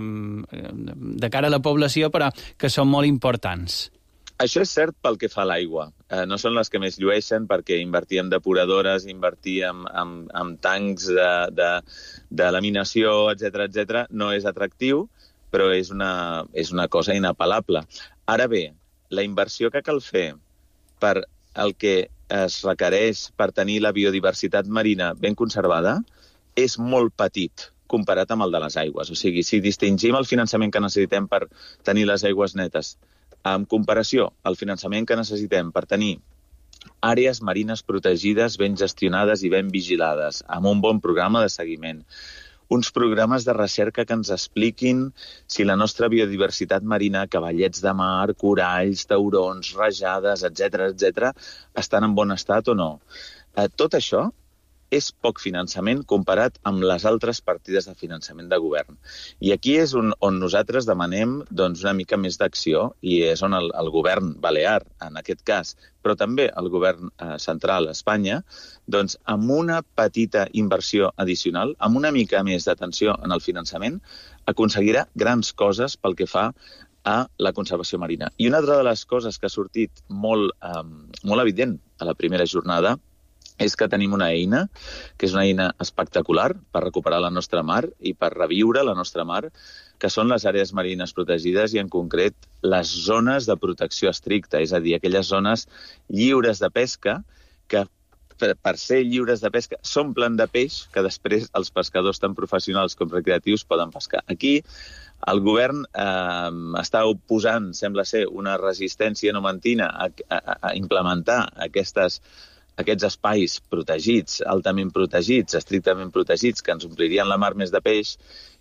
eh, de cara a la població, però que són molt importants. Això és cert pel que fa a l'aigua. Eh, no són les que més llueixen perquè invertir en depuradores, invertir en, en, en tancs de, de, de laminació, etcètera, etcètera, no és atractiu, però és una, és una cosa inapel·lable. Ara bé, la inversió que cal fer per el que es requereix per tenir la biodiversitat marina ben conservada és molt petit comparat amb el de les aigües. O sigui, si distingim el finançament que necessitem per tenir les aigües netes en comparació al finançament que necessitem per tenir àrees marines protegides, ben gestionades i ben vigilades, amb un bon programa de seguiment, uns programes de recerca que ens expliquin si la nostra biodiversitat marina, cavallets de mar, coralls, taurons, rajades, etcètera, etcètera, estan en bon estat o no. Eh, tot això és poc finançament comparat amb les altres partides de finançament de govern. I aquí és on, on nosaltres demanem doncs, una mica més d'acció i és on el, el govern balear, en aquest cas, però també el govern eh, central a Espanya, doncs, amb una petita inversió addicional, amb una mica més d'atenció en el finançament, aconseguirà grans coses pel que fa a la conservació marina. I una altra de les coses que ha sortit molt, eh, molt evident a la primera jornada és que tenim una eina, que és una eina espectacular per recuperar la nostra mar i per reviure la nostra mar, que són les àrees marines protegides i, en concret, les zones de protecció estricta, és a dir, aquelles zones lliures de pesca que, per, per ser lliures de pesca, s'omplen de peix que després els pescadors tan professionals com recreatius poden pescar. Aquí, el govern eh, està oposant, sembla ser, una resistència numantina a, a, a implementar aquestes aquests espais protegits, altament protegits, estrictament protegits, que ens omplirien la mar més de peix,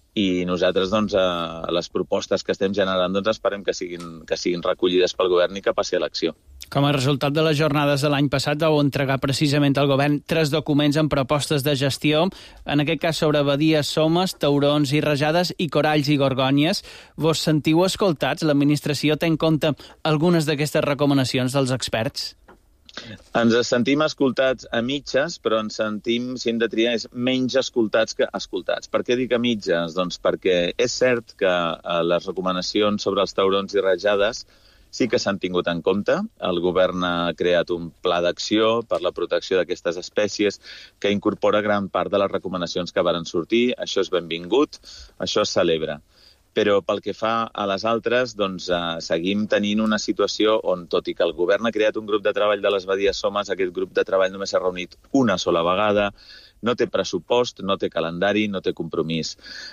i nosaltres, doncs, eh, les propostes que estem generant, doncs, esperem que siguin, que siguin recollides pel govern i que passi a l'acció. Com a resultat de les jornades de l'any passat, vau entregar precisament al govern tres documents amb propostes de gestió, en aquest cas sobre badies, somes, taurons i rajades i coralls i gorgònies. Vos sentiu escoltats? L'administració té en compte algunes d'aquestes recomanacions dels experts? Ens sentim escoltats a mitges, però ens sentim, si hem de triar, és menys escoltats que escoltats. Per què dic a mitges? Doncs perquè és cert que les recomanacions sobre els taurons i rajades sí que s'han tingut en compte. El govern ha creat un pla d'acció per la protecció d'aquestes espècies que incorpora gran part de les recomanacions que varen sortir. Això és benvingut, això es celebra. Però pel que fa a les altres, doncs, eh, seguim tenint una situació on, tot i que el govern ha creat un grup de treball de les badies somes, aquest grup de treball només s'ha reunit una sola vegada, no té pressupost, no té calendari, no té compromís.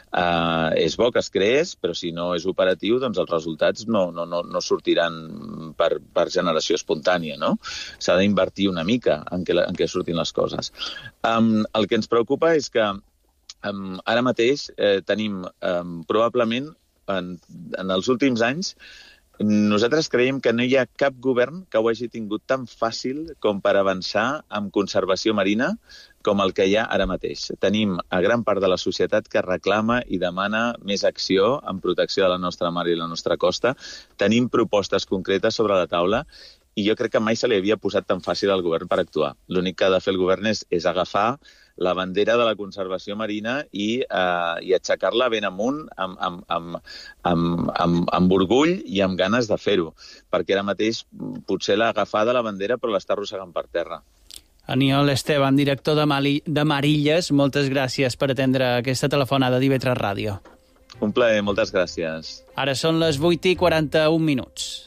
Eh, és bo que es creés, però si no és operatiu, doncs els resultats no, no, no, no sortiran per, per generació espontània, no? S'ha d'invertir una mica en què, en què surtin les coses. Um, el que ens preocupa és que Um, ara mateix eh, tenim um, probablement en, en els últims anys nosaltres creiem que no hi ha cap govern que ho hagi tingut tan fàcil com per avançar en conservació marina com el que hi ha ara mateix. Tenim a gran part de la societat que reclama i demana més acció en protecció de la nostra mar i la nostra costa. Tenim propostes concretes sobre la taula i jo crec que mai se li havia posat tan fàcil al govern per actuar. L'únic que ha de fer el govern és, és agafar la bandera de la conservació marina i, eh, i aixecar-la ben amunt amb, amb, amb, amb, amb, amb orgull i amb ganes de fer-ho, perquè ara mateix potser l'ha agafada la bandera però l'està arrossegant per terra. Aniol Esteban, director de, Mali, de Marilles, moltes gràcies per atendre aquesta telefonada d'I V tres Ràdio. Un plaer, moltes gràcies. Ara són les vuit i quaranta-un minuts.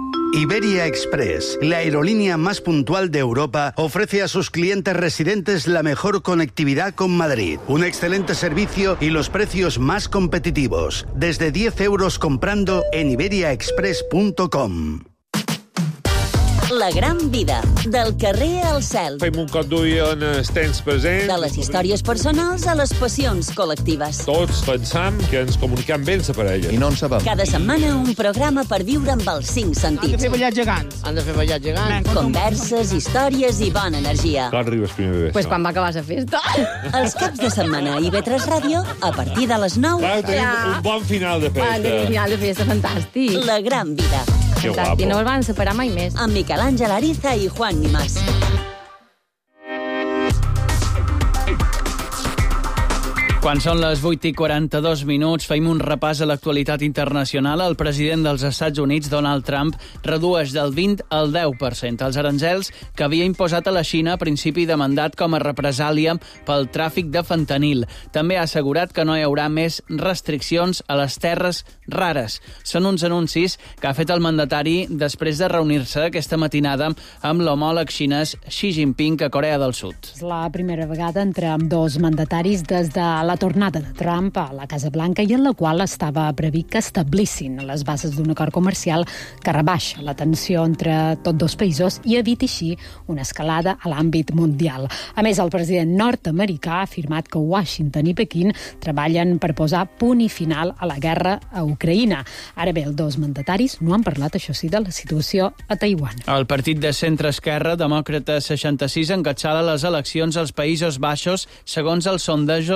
Iberia Express, la aerolínea más puntual de Europa, ofrece a sus clientes residentes la mejor conectividad con Madrid, un excelente servicio y los precios más competitivos. Desde diez euros comprando en iberia express punto com. La gran vida, del carrer al cel. Fem un cop d'ull on estens present. De les històries personals a les passions col·lectives. Tots pensam que ens comuniquem bé per a elles. I no en sabem. Cada setmana un programa per viure amb els cinc sentits. Han de fer ballar gegants. Han de fer ballar gegants. Converses, històries i bona energia. Clar, arribes primer bé. Pues quan va acabar la festa. Els caps de setmana a I V tres Ràdio, a partir de les nou. Clar, tenim ja. un bon final de festa. Ah, tenim un final de festa fantàstic. La gran vida. Que guapo. I no el van separar mai més. Amb Miquel Àngel Ariza i Juan Nimás. Quan són les vuit i quaranta-dos minuts, fem un repàs a l'actualitat internacional. El president dels Estats Units, Donald Trump, redueix del vint al deu per cent els aranzels que havia imposat a la Xina a principi de mandat com a represàlia pel tràfic de fentanil. També ha assegurat que no hi haurà més restriccions a les terres rares. Són uns anuncis que ha fet el mandatari després de reunir-se aquesta matinada amb l'homòleg xinès Xi Jinping a Corea del Sud. És la primera vegada entre ambdós mandataris des de la tornada de Trump a la Casa Blanca i en la qual estava previst que establissin les bases d'un acord comercial que rebaixa la tensió entre tots dos països i eviti així una escalada a l'àmbit mundial. A més, el president nord-americà ha afirmat que Washington i Pequín treballen per posar punt i final a la guerra a Ucraïna. Ara bé, els dos mandataris no han parlat, això sí, de la situació a Taiwan. El partit de centre-esquerra, Demòcrata seixanta-sis, encapçala les eleccions als Països Baixos segons els sondejos a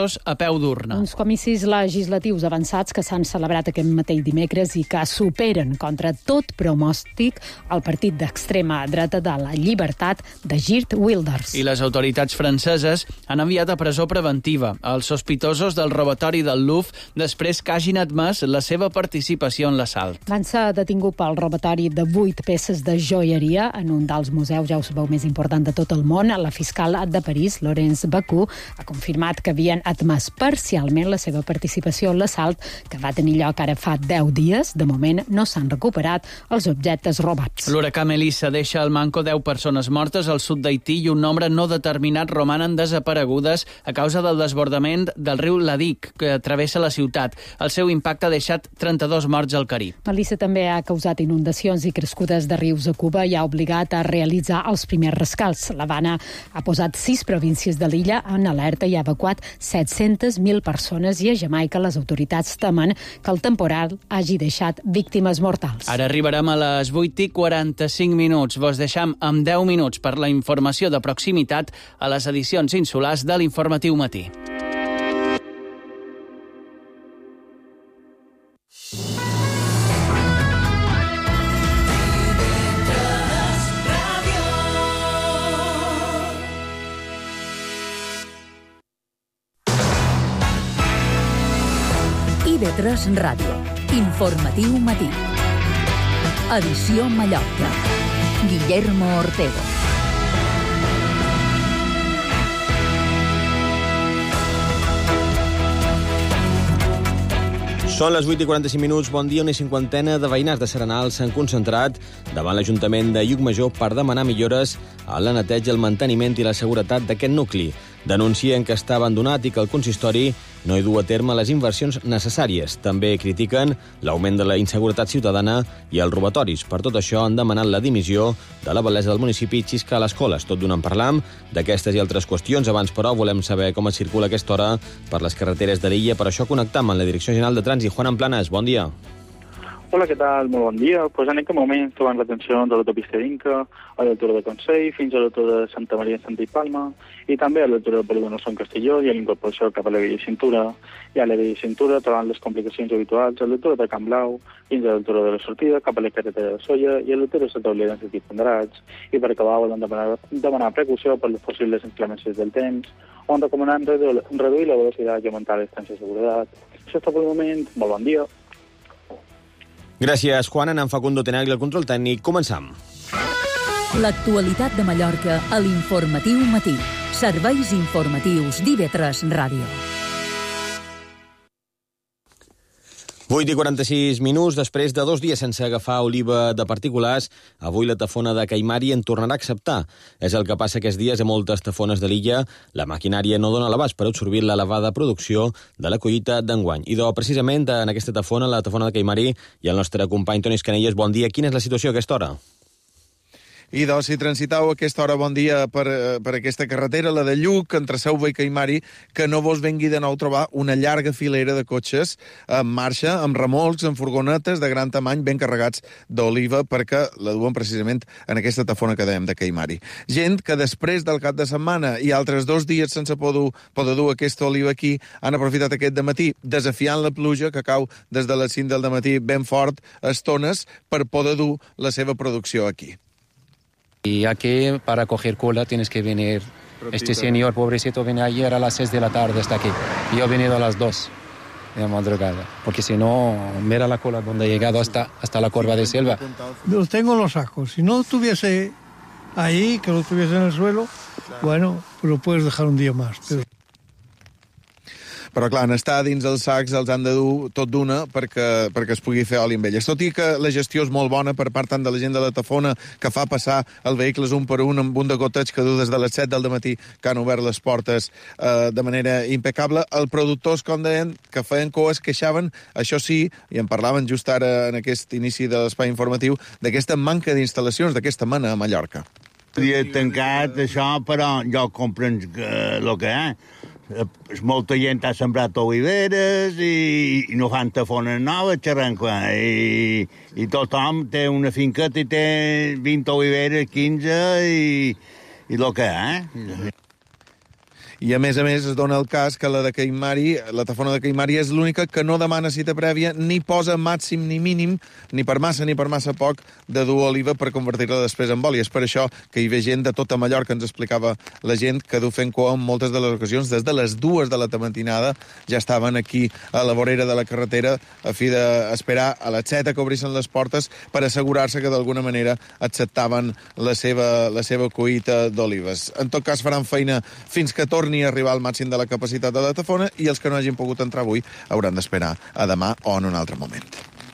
peu d'urna. Uns comicis legislatius avançats que s'han celebrat aquest mateix dimecres i que superen contra tot pronòstic el partit d'extrema dreta de la Llibertat de Geert Wilders. I les autoritats franceses han enviat a presó preventiva els sospitosos del robatori del Louvre després que hagin admès la seva participació en l'assalt. Van ser detingut pel robatori de vuit peces de joieria en un dels museus, ja ho sabeu, més important de tot el món. La fiscal de París, Laurence Bacou, ha confirmat que havien admès parcialment la seva participació en l'assalt, que va tenir lloc ara fa deu dies. De moment no s'han recuperat els objectes robats. L'huracà Melissa deixa al manco deu persones mortes al sud d'Haití i un nombre no determinat romanen desaparegudes a causa del desbordament del riu Ladic, que travessa la ciutat. El seu impacte ha deixat trenta-dos morts al Carib. Melissa també ha causat inundacions i crescudes de rius a Cuba i ha obligat a realitzar els primers rescats. L'Havana ha posat sis províncies de l'illa en alerta i ha evacuat set-centes mil persones, i a Jamaica les autoritats temen que el temporal hagi deixat víctimes mortals. Ara arribarem a les vuit i quaranta-cinc minuts. Vos deixam amb deu minuts per la informació de proximitat a les edicions insulars de l'Informatiu Matí. I V tres Ràdio. Informatiu Matí. Edició Mallorca. Guillermo Ortego. Són les vuit i quaranta-cinc minuts. Bon dia. Una cinquantena de veïnats de Serenal s'han concentrat davant l'Ajuntament de Llucmajor per demanar millores a la neteja, el manteniment i la seguretat d'aquest nucli. Denuncien que està abandonat i que el consistori no hi du a terme les inversions necessàries. També critiquen l'augment de la inseguretat ciutadana i els robatoris. Per tot això han demanat la dimissió de la batllessa del municipi, Xisca Lescoles. Tot d'una en parlam d'aquestes i altres qüestions. Abans, però, volem saber com es circula a aquesta hora per les carreteres de l'illa. Per això connectam amb la Direcció General de Trànsit. Juan Amplanes, bon dia. Hola, què tal? Molt bon dia. Pues en aquest moment trobem l'atenció de l'autopista d'Inca, a l'altura de Consell, fins a l'altura de Santa Maria, Santa i Palma, i també a l'altura de Polígono Son Castelló i a l'incorporació cap a la Vella Cintura. I a la Vella Cintura trobant les complicacions habituals a l'altura de Camp Blau, fins a l'altura de la sortida, cap a la carretera de Solla i a l'altura de Santa Oblida en sentit Ponderats. I per acabar volen demanar, demanar precaució per les possibles inclemències del temps, on recomanen redu reduir la velocitat i augmentar la distància de seguretat. Això és tot pel moment. Molt bon dia. Gràcies, Juan. En Facundo Tenagli, el control tècnic. Començam. L'actualitat de Mallorca a l'Informatiu Matí. Serveis informatius d'I V tres Ràdio. vuit i quaranta-sis minuts. Després de dos dies sense agafar oliva de particulars, avui la tafona de Caimari en tornarà a acceptar. És el que passa aquests dies a moltes tafones de l'illa. La maquinària no dona l'abast per absorbir l'elevada producció de la collita d'enguany. I de, precisament en aquesta tafona, la tafona de Caimari, i el nostre company Toni Escanelles, bon dia. Quina és la situació a aquesta hora? I doncs, si transitau a aquesta hora, bon dia, per, per aquesta carretera, la de Lluc, entre Seuva i Caimari, que no vos vengui de nou trobar una llarga filera de cotxes en marxa, amb remolcs, amb furgonetes de gran tamany, ben carregats d'oliva, perquè la duen precisament en aquesta tafona que dèiem de Caimari. Gent que després del cap de setmana i altres dos dies sense poder, poder dur aquesta oliva aquí, han aprofitat aquest dematí, desafiant la pluja que cau des de les cinc del dematí ben fort a estones, per poder dur la seva producció aquí. Y aquí, para coger cola, tienes que venir. Este señor, pobrecito, viene ayer a las seis de la tarde hasta aquí. Y yo he venido a las dos de la madrugada. Porque si no, mira la cola donde he llegado hasta, hasta la curva de selva. Los tengo en los sacos. Si no estuviese ahí, que lo estuviese en el suelo, bueno, pues lo puedes dejar un día más. Pero... Però, clar, en estar dins els sacs els han de dur tot d'una perquè, perquè es pugui fer oli amb elles. Tot i que la gestió és molt bona per part tant de la gent de la tafona, que fa passar els vehicles un per un amb un de goteig que du des de les set del dematí, que han obert les portes eh, de manera impecable. Els productors, com deien, que feien cua, es queixaven, això sí, i en parlaven just ara en aquest inici de l'espai informatiu, d'aquesta manca d'instal·lacions d'aquesta mena a Mallorca. Dia tancat, això, però jo comprenc el que hi ha. Molta gent ha sembrat oliveres i, i no fan tafones noves, xerrant quan. I, I tothom té una finqueta i té vint oliveres, quinze i, i el que hi ha. I, a més a més, es dona el cas que la de Caimari, la tafona de Caimari és l'única que no demana cita prèvia ni posa màxim ni mínim, ni per massa ni per massa poc, de dur oliva per convertir-la després en oli. És per això que hi ve gent de tota Mallorca, ens explicava la gent, que du fent cua en moltes de les ocasions. Des de les dues de la matinada ja estaven aquí a la vorera de la carretera a fi d'esperar a les set que obrissin les portes per assegurar-se que d'alguna manera acceptaven la seva, la seva cuita d'olives. En tot cas, faran feina fins que torni a arribar al màxim de la capacitat de la tafona i els que no hagin pogut entrar avui hauran d'esperar a demà o en un altre moment.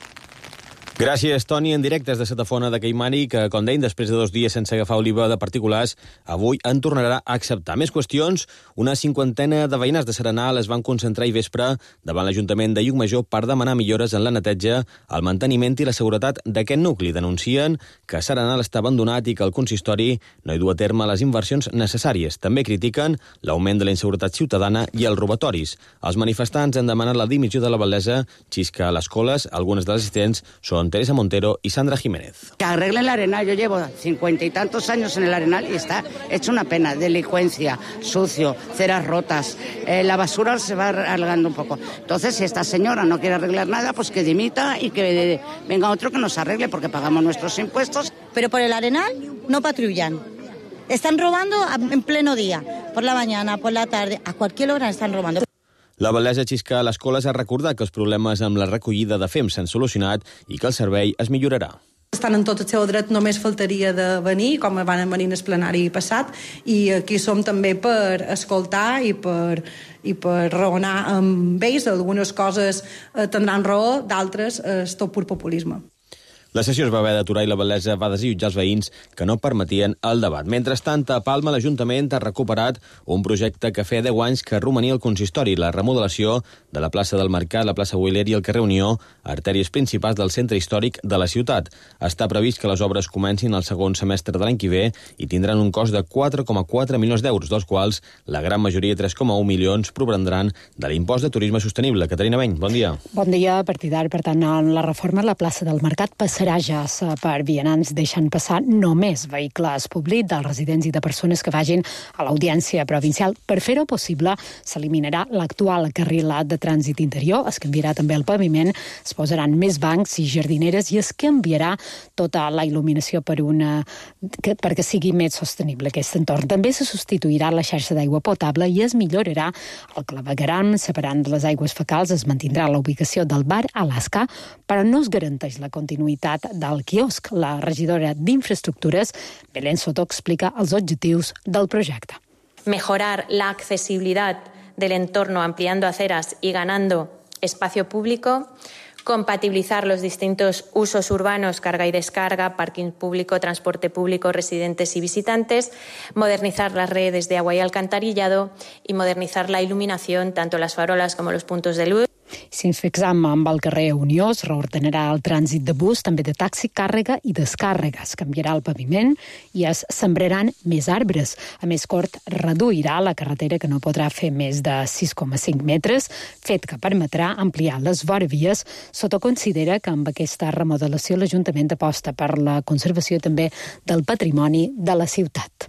Gràcies, Toni, en directe des de Setafona de Caimari, que, com deien, després de dos dies sense agafar oliva de particulars, avui en tornarà a acceptar. Més qüestions. Una cinquantena de veïnes de Serenal es van concentrar i vespre davant l'Ajuntament de Llucmajor per demanar millores en la neteja, el manteniment i la seguretat d'aquest nucli. Denuncien que Serenal està abandonat i que el consistori no hi du a terme les inversions necessàries. També critiquen l'augment de la inseguretat ciutadana i els robatoris. Els manifestants han demanat la dimissió de la Valdesa, xisca a les coles. Algunes de les assistents són Teresa Montero y Sandra Jiménez. Que arreglen el Arenal. Yo llevo cincuenta y tantos años en el Arenal y está hecho una pena. Delincuencia, sucio, ceras rotas. Eh, la basura se va alargando un poco. Entonces, si esta señora no quiere arreglar nada, pues que dimita y que venga otro que nos arregle porque pagamos nuestros impuestos. Pero por el Arenal no patrullan. Están robando en pleno día. Por la mañana, por la tarde, a cualquier hora están robando. La Valdesa xisca a les coles ha recordat que els problemes amb la recollida de fems s'han solucionat i que el servei es millorarà. Estan en tot el seu dret, només faltaria de venir, com van venir en el plenari passat, i aquí som també per escoltar i per, i per raonar amb ells. Algunes coses eh, tindran raó, d'altres és eh, tot pur populisme. La sessió es va haver d'aturar i la Valdesa va desallotjar els veïns que no permetien el debat. Mentrestant, a Palma, l'Ajuntament ha recuperat un projecte que feia deu anys que romania al consistori, la remodelació de la plaça del Mercat, la plaça Wheeler i el carrer Unió, artèries principals del centre històric de la ciutat. Està previst que les obres comencin el segon semestre de l'any que ve i tindran un cost de quatre coma quatre milions d'euros, dels quals la gran majoria, tres coma un milions, provendran de l'impost de turisme sostenible. Caterina Beny, bon dia. Bon dia. A partir d'ara, per tant, en la reforma, la plaça del Mercat passarà serà ja per vianants, deixant passar només vehicles públics dels residents i de persones que vagin a l'audiència provincial. Per fer-ho possible, s'eliminarà l'actual carrilat de trànsit interior, es canviarà també el paviment, es posaran més bancs i jardineres i es canviarà tota la il·luminació per una, que, perquè sigui més sostenible aquest entorn. També se substituirà la xarxa d'aigua potable i es millorarà el clavegueram, separant les aigües fecals, es mantindrà la ubicació del bar Alaska, però no es garanteix la continuïtat del quiosc. La regidora d'Infraestructures, Belén Soto, explica els objectius del projecte. Mejorar la accesibilidad del entorno ampliando aceras y ganando espacio público, compatibilizar los distintos usos urbanos, carga y descarga, parking público, transporte público, residentes y visitantes, modernizar las redes de agua y alcantarillado y modernizar la iluminación, tanto las farolas como los puntos de luz. Si ens fixam amb el carrer Unió, es reordenarà el trànsit de bus, també de taxi, càrrega i descàrrega. Es canviarà el paviment i es sembraran més arbres. A més, Cort reduirà la carretera, que no podrà fer més de sis coma cinc metres, fet que permetrà ampliar les voravies. Soto considera que amb aquesta remodelació l'Ajuntament aposta per la conservació també del patrimoni de la ciutat.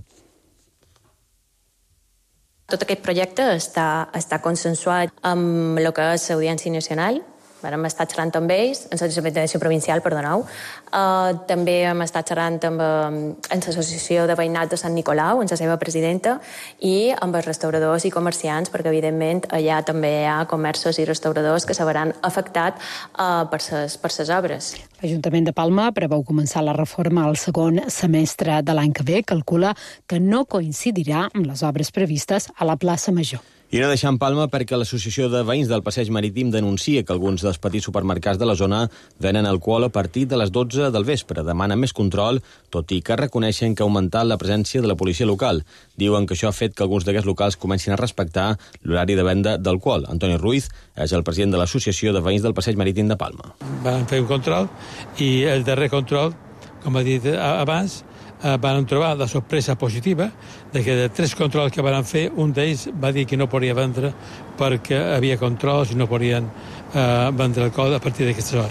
Tot aquest projecte està, està consensuat amb el que és l'Audiència Nacional. Hem estat xerrant amb ells, en l'Ajuntament Provincial, perdoneu. Uh, també hem estat xerrant amb, amb l'Associació de Veïnat de Sant Nicolau, amb la seva presidenta, i amb els restauradors i comerciants, perquè, evidentment, allà també hi ha comerços i restauradors que se veuran afectats uh, per les per ses obres. L'Ajuntament de Palma preveu començar la reforma al segon semestre de l'any que ve. Calcula que no coincidirà amb les obres previstes a la plaça Major. I no deixant Palma perquè l'Associació de Veïns del Passeig Marítim denuncia que alguns dels petits supermercats de la zona venen alcohol a partir de les dotze del vespre. Demanen més control, tot i que reconeixen que ha augmentat la presència de la policia local. Diuen que això ha fet que alguns d'aquests locals comencin a respectar l'horari de venda d'alcohol. Antoni Ruiz és el president de l'Associació de Veïns del Passeig Marítim de Palma. Van fer un control i el darrer control, com ha dit abans, van trobar la sorpresa positiva de que de tres controls que van fer, un d'ells va dir que no podia vendre perquè havia controls i no podien uh, vendre alcohol a partir d'aquestes hores.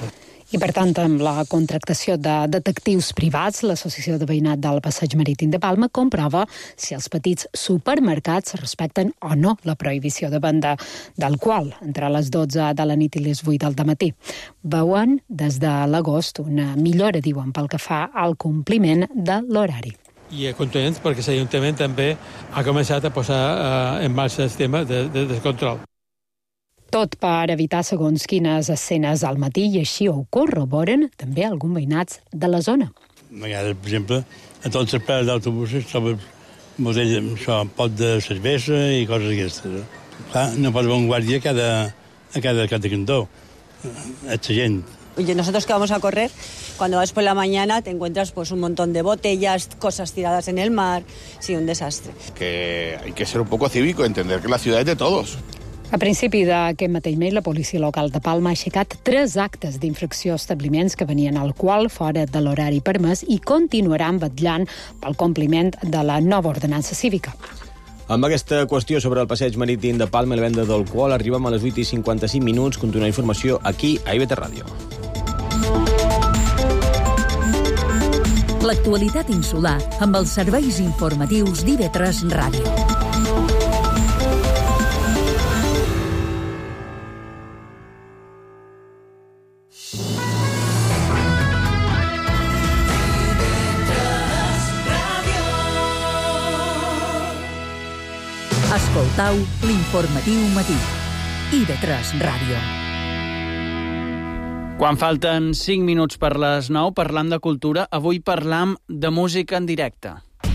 I, per tant, amb la contractació de detectius privats, l'Associació de Veïnat del Passeig Marítim de Palma comprova si els petits supermercats respecten o no la prohibició de venda d'alcohol entre les dotze de la nit i les vuit del dematí. Veuen des de l'agost una millora, diuen, pel que fa al compliment de l'horari. I contents perquè l'Ajuntament també ha començat a posar eh, en marxa el tema de, de, de control. Tot per evitar segons quines escenes al matí, i així ho corroboren també alguns veïnats de la zona. A vegades, per exemple, a tots els parades d'autobusos trobes botella, això, pot de cervesa i coses d'aquestes. Clar, no pot haver un guàrdia a cada, a cada, a cada cantó. Ets gent. Nosotros que vamos a correr, cuando vas por la mañana te encuentras pues un montón de botellas, cosas tiradas en el mar, sí, un desastre. Que hay que ser un poco cívico, entender que la ciudad es de todos. A principi d'aquest mateix mes, la policia local de Palma ha aixecat tres actes d'infracció a establiments que venien alcohol fora de l'horari permès i continuaran vetllant pel compliment de la nova ordenança cívica. Amb aquesta qüestió sobre el passeig marítim de Palma i la venda d'alcohol arribem a les vuit i cinquanta-cinc minuts. Continua la informació aquí a I V T Ràdio. L'actualitat insular amb els serveis informatius d'I V tres Ràdio. Escoltau l'informatiu matí. I V tres Ràdio. Quan falten cinc minuts per les nou, parlant de cultura, avui parlam de música en directe.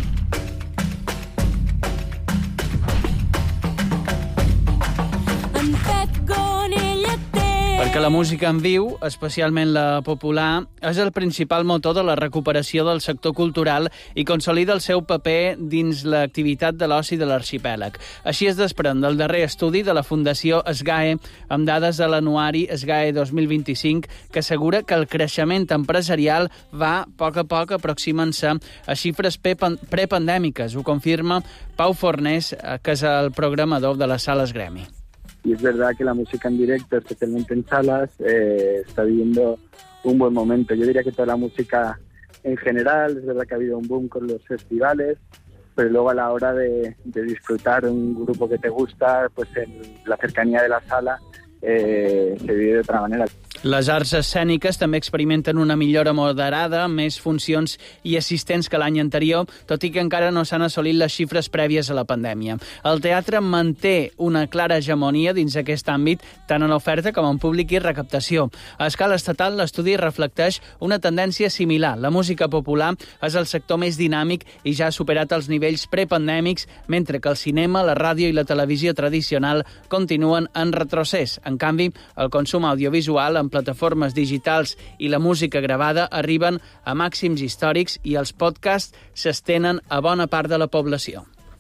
Perquè la música en viu, especialment la popular, és el principal motor de la recuperació del sector cultural i consolida el seu paper dins l'activitat de l'oci de l'arxipèlag. Així es desprèn del darrer estudi de la Fundació SGAE, amb dades de l'anuari SGAE dos mil vint-i-cinc, que assegura que el creixement empresarial va, a poc a poc, aproximant-se a xifres prepandèmiques. Ho confirma Pau Fornés, que és el programador de les Sales Gremi. Y es verdad que la música en directo, especialmente en salas, eh, está viviendo un buen momento. Yo diría que toda la música en general, es verdad que ha habido un boom con los festivales, pero luego a la hora de, de disfrutar un grupo que te gusta, pues en la cercanía de la sala eh, se vive de otra manera. Les arts escèniques també experimenten una millora moderada, més funcions i assistents que l'any anterior, tot i que encara no s'han assolit les xifres prèvies a la pandèmia. El teatre manté una clara hegemonia dins aquest àmbit, tant en oferta com en públic i recaptació. A escala estatal, l'estudi reflecteix una tendència similar. La música popular és el sector més dinàmic i ja ha superat els nivells prepandèmics, mentre que el cinema, la ràdio i la televisió tradicional continuen en retrocés. En canvi, el consum audiovisual en plataformes digitals i la música gravada arriben a màxims històrics i els podcasts s'estenen a bona part de la població.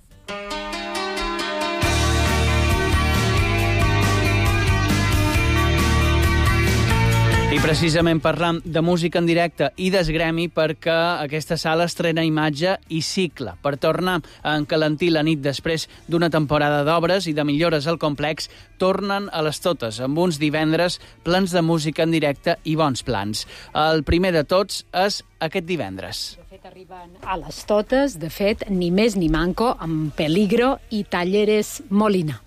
I precisament parlam de música en directe i d'esgremi perquè aquesta sala estrena imatge i cicle per tornar a encalentir la nit després d'una temporada d'obres i de millores al complex. Tornen a les totes amb uns divendres plens de música en directe i bons plans. El primer de tots és aquest divendres. De fet, arriben a les totes, de fet, ni més ni manco, amb Peligro i Talleres Molina.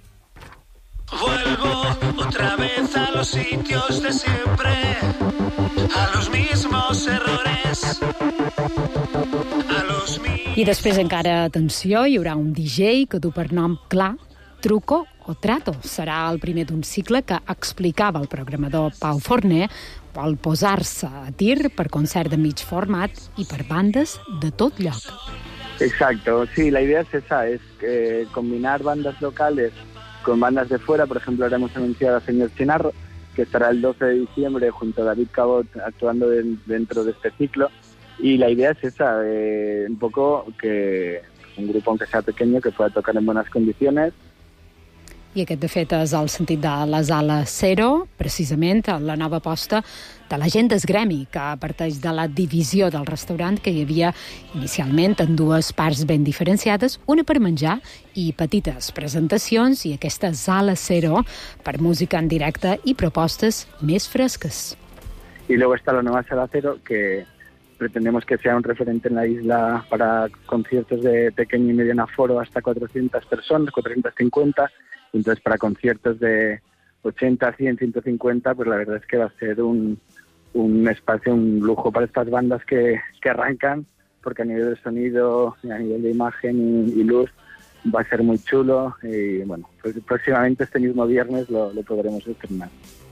Vuelvo otra vez a los sitios de siempre, a los mismos errores, a los mismos... I després encara, atenció, hi haurà un D J que du per nom clar, Truco o Trato. Serà el primer d'un cicle que explicava el programador Pau Forner, vol posar-se a tir per concert de mig format i per bandes de tot lloc. Exacto, sí, la idea es esa, es eh, combinar bandas locales con bandas de fuera. Por ejemplo, ahora hemos anunciado a Señor Chinarro, que estará el doce de diciembre junto a David Cabot actuando de, dentro de este ciclo. Y la idea es esa, eh, un poco que pues, un grupo, aunque sea pequeño, que pueda tocar en buenas condiciones. I aquest, de fet, és el sentit de la Sala Cero, precisament la nova aposta de la gent d'Esgremi, que parteix de la divisió del restaurant que hi havia inicialment en dues parts ben diferenciades, una per menjar i petites presentacions, i aquesta Sala Cero per música en directe i propostes més fresques. Y luego está la nueva Sala Cero, que pretendemos que sea un referente en la isla para conciertos de pequeño y mediano aforo hasta cuatrocientas personas, cuatrocientas cincuenta. Entonces, para conciertos de ochenta, cien, ciento cincuenta, pues la verdad es que va a ser un, un espacio, un lujo para estas bandas que, que arrancan, porque a nivel de sonido, a nivel de imagen y, y luz va a ser muy chulo. Y bueno, pues próximamente este mismo viernes lo, lo podremos estrenar.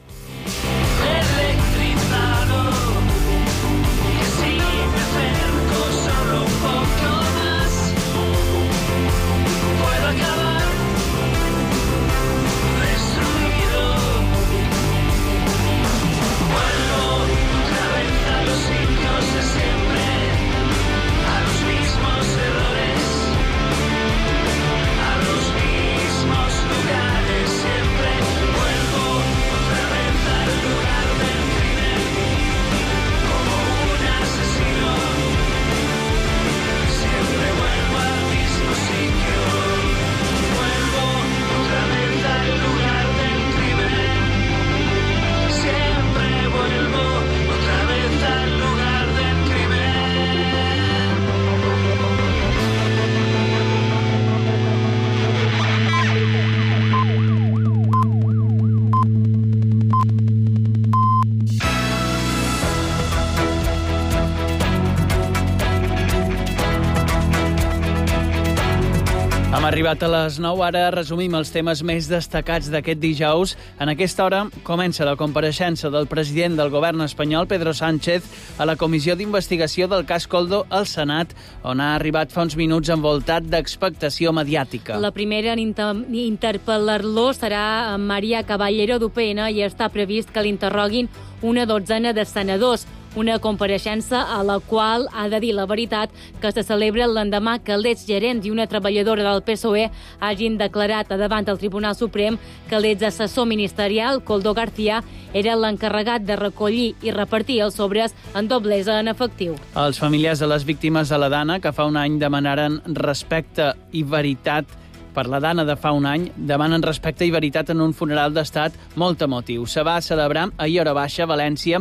Hem arribat a les nou, ara resumim els temes més destacats d'aquest dijous. En aquesta hora comença la compareixença del president del govern espanyol, Pedro Sánchez, a la comissió d'investigació del cas Koldo al Senat, on ha arribat fa uns minuts envoltat d'expectació mediàtica. La primera en inter interpel·lar-lo serà Maria Caballero d'U P N i està previst que l'interroguin una dotzena de senadors. Una compareixença a la qual ha de dir la veritat que se celebra l'endemà que l'exgerent i una treballadora del P S O E hagin declarat davant del Tribunal Suprem que l'exassessor ministerial, Koldo García, era l'encarregat de recollir i repartir els sobres en doblesa en efectiu. Els familiars de les víctimes de la Dana, que fa un any demanaren respecte i veritat per la Dana de fa un any, demanen respecte i veritat en un funeral d'estat molt emotiu. Se va celebrar a Iora Baixa, València,